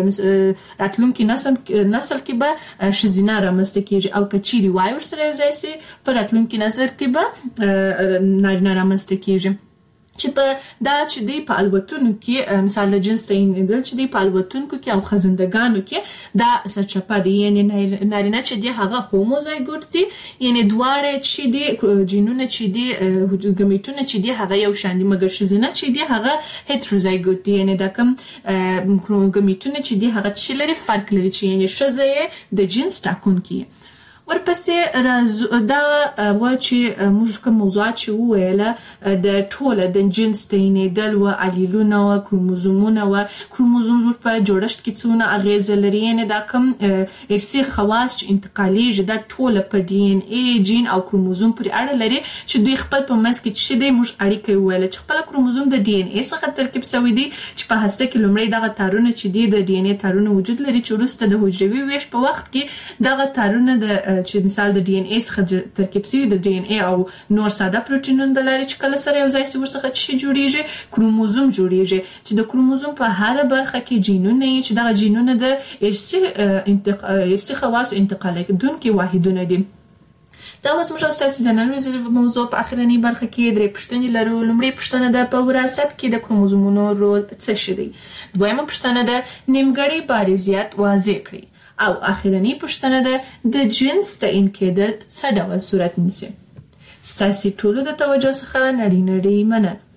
شي راتلونکي نسل کې به ښځینه رامنځته کیږي او کچيري وای سره یو ځای شي په راتلونکي نسل کې به نارینه رامنځته کیږي چې په دا چې دی په الوتونو کې مثال د جنس تعینېدل چې دی په الوتونکو کې او خزندګانو کې دا سرچپه دی یعنی نارینه چې دی هغه هوموزایګوټ دی یعنی دواړه چې دی جینونه چې دی ګمیټونه چې دی هغه یو شان دي مګر ښځینه چې دی هغه هټروزایګوټ دی یعنی دا کوم ګمیټونه چې دی هغه چې لري فرق لري چې یعنی ښځه د جنس ټاکونکي ورپسې دا و چې موږ کوم موضوعات چې وویله د ټوله د جنس تعینېدل او الیلونه او کروموزومونه او کروموزوم په جوړښت کې څونه اغیزه لري یعنی دا کوم ارثي خواص چې انتقالي دا ټوله په ډي ان اي جین او کروموزوم پورې اړه لري چې دوی خپل په منځ کې چې د موږ اړیکه ویل چې خپل کروموزوم د ډي ان اي څخه ترکیب شوی دی چې په هسته کې لومړی دغه تارونه چې دی د ډي ان اي تارونه وجود لري چې وروسته د حجروي ویش په وخت کې دغه تارونه د چې مثال د ډي ان اي څخه ترکیب شوی د ډي ان اي او نور ساده پروتینونه د لاري چې کله سره یو ځای شي ورڅخه چې جوړیږي کروموزوم جوړیږي چې د کروموزوم په هر برخه کې جینونه چې دغه جینونه د ارثي خواص انتقال کوونکي واحدونه دي دا اوس موږ تاسو د نن ورځې موضوع په اخرنی برخه کې درې پوښتنې لرو لومړی پوښتنه ده په وراثت کې د کروموزومونو رول څه شي دی دویمه پوښتنه ده نیمګړی بارزیت واضح کړئ او اخرنی پوښتنه ده د جنس تعین کېدل څه ډول صورت نیسي ستاسو ټولو د توجه څخه نړۍ مننه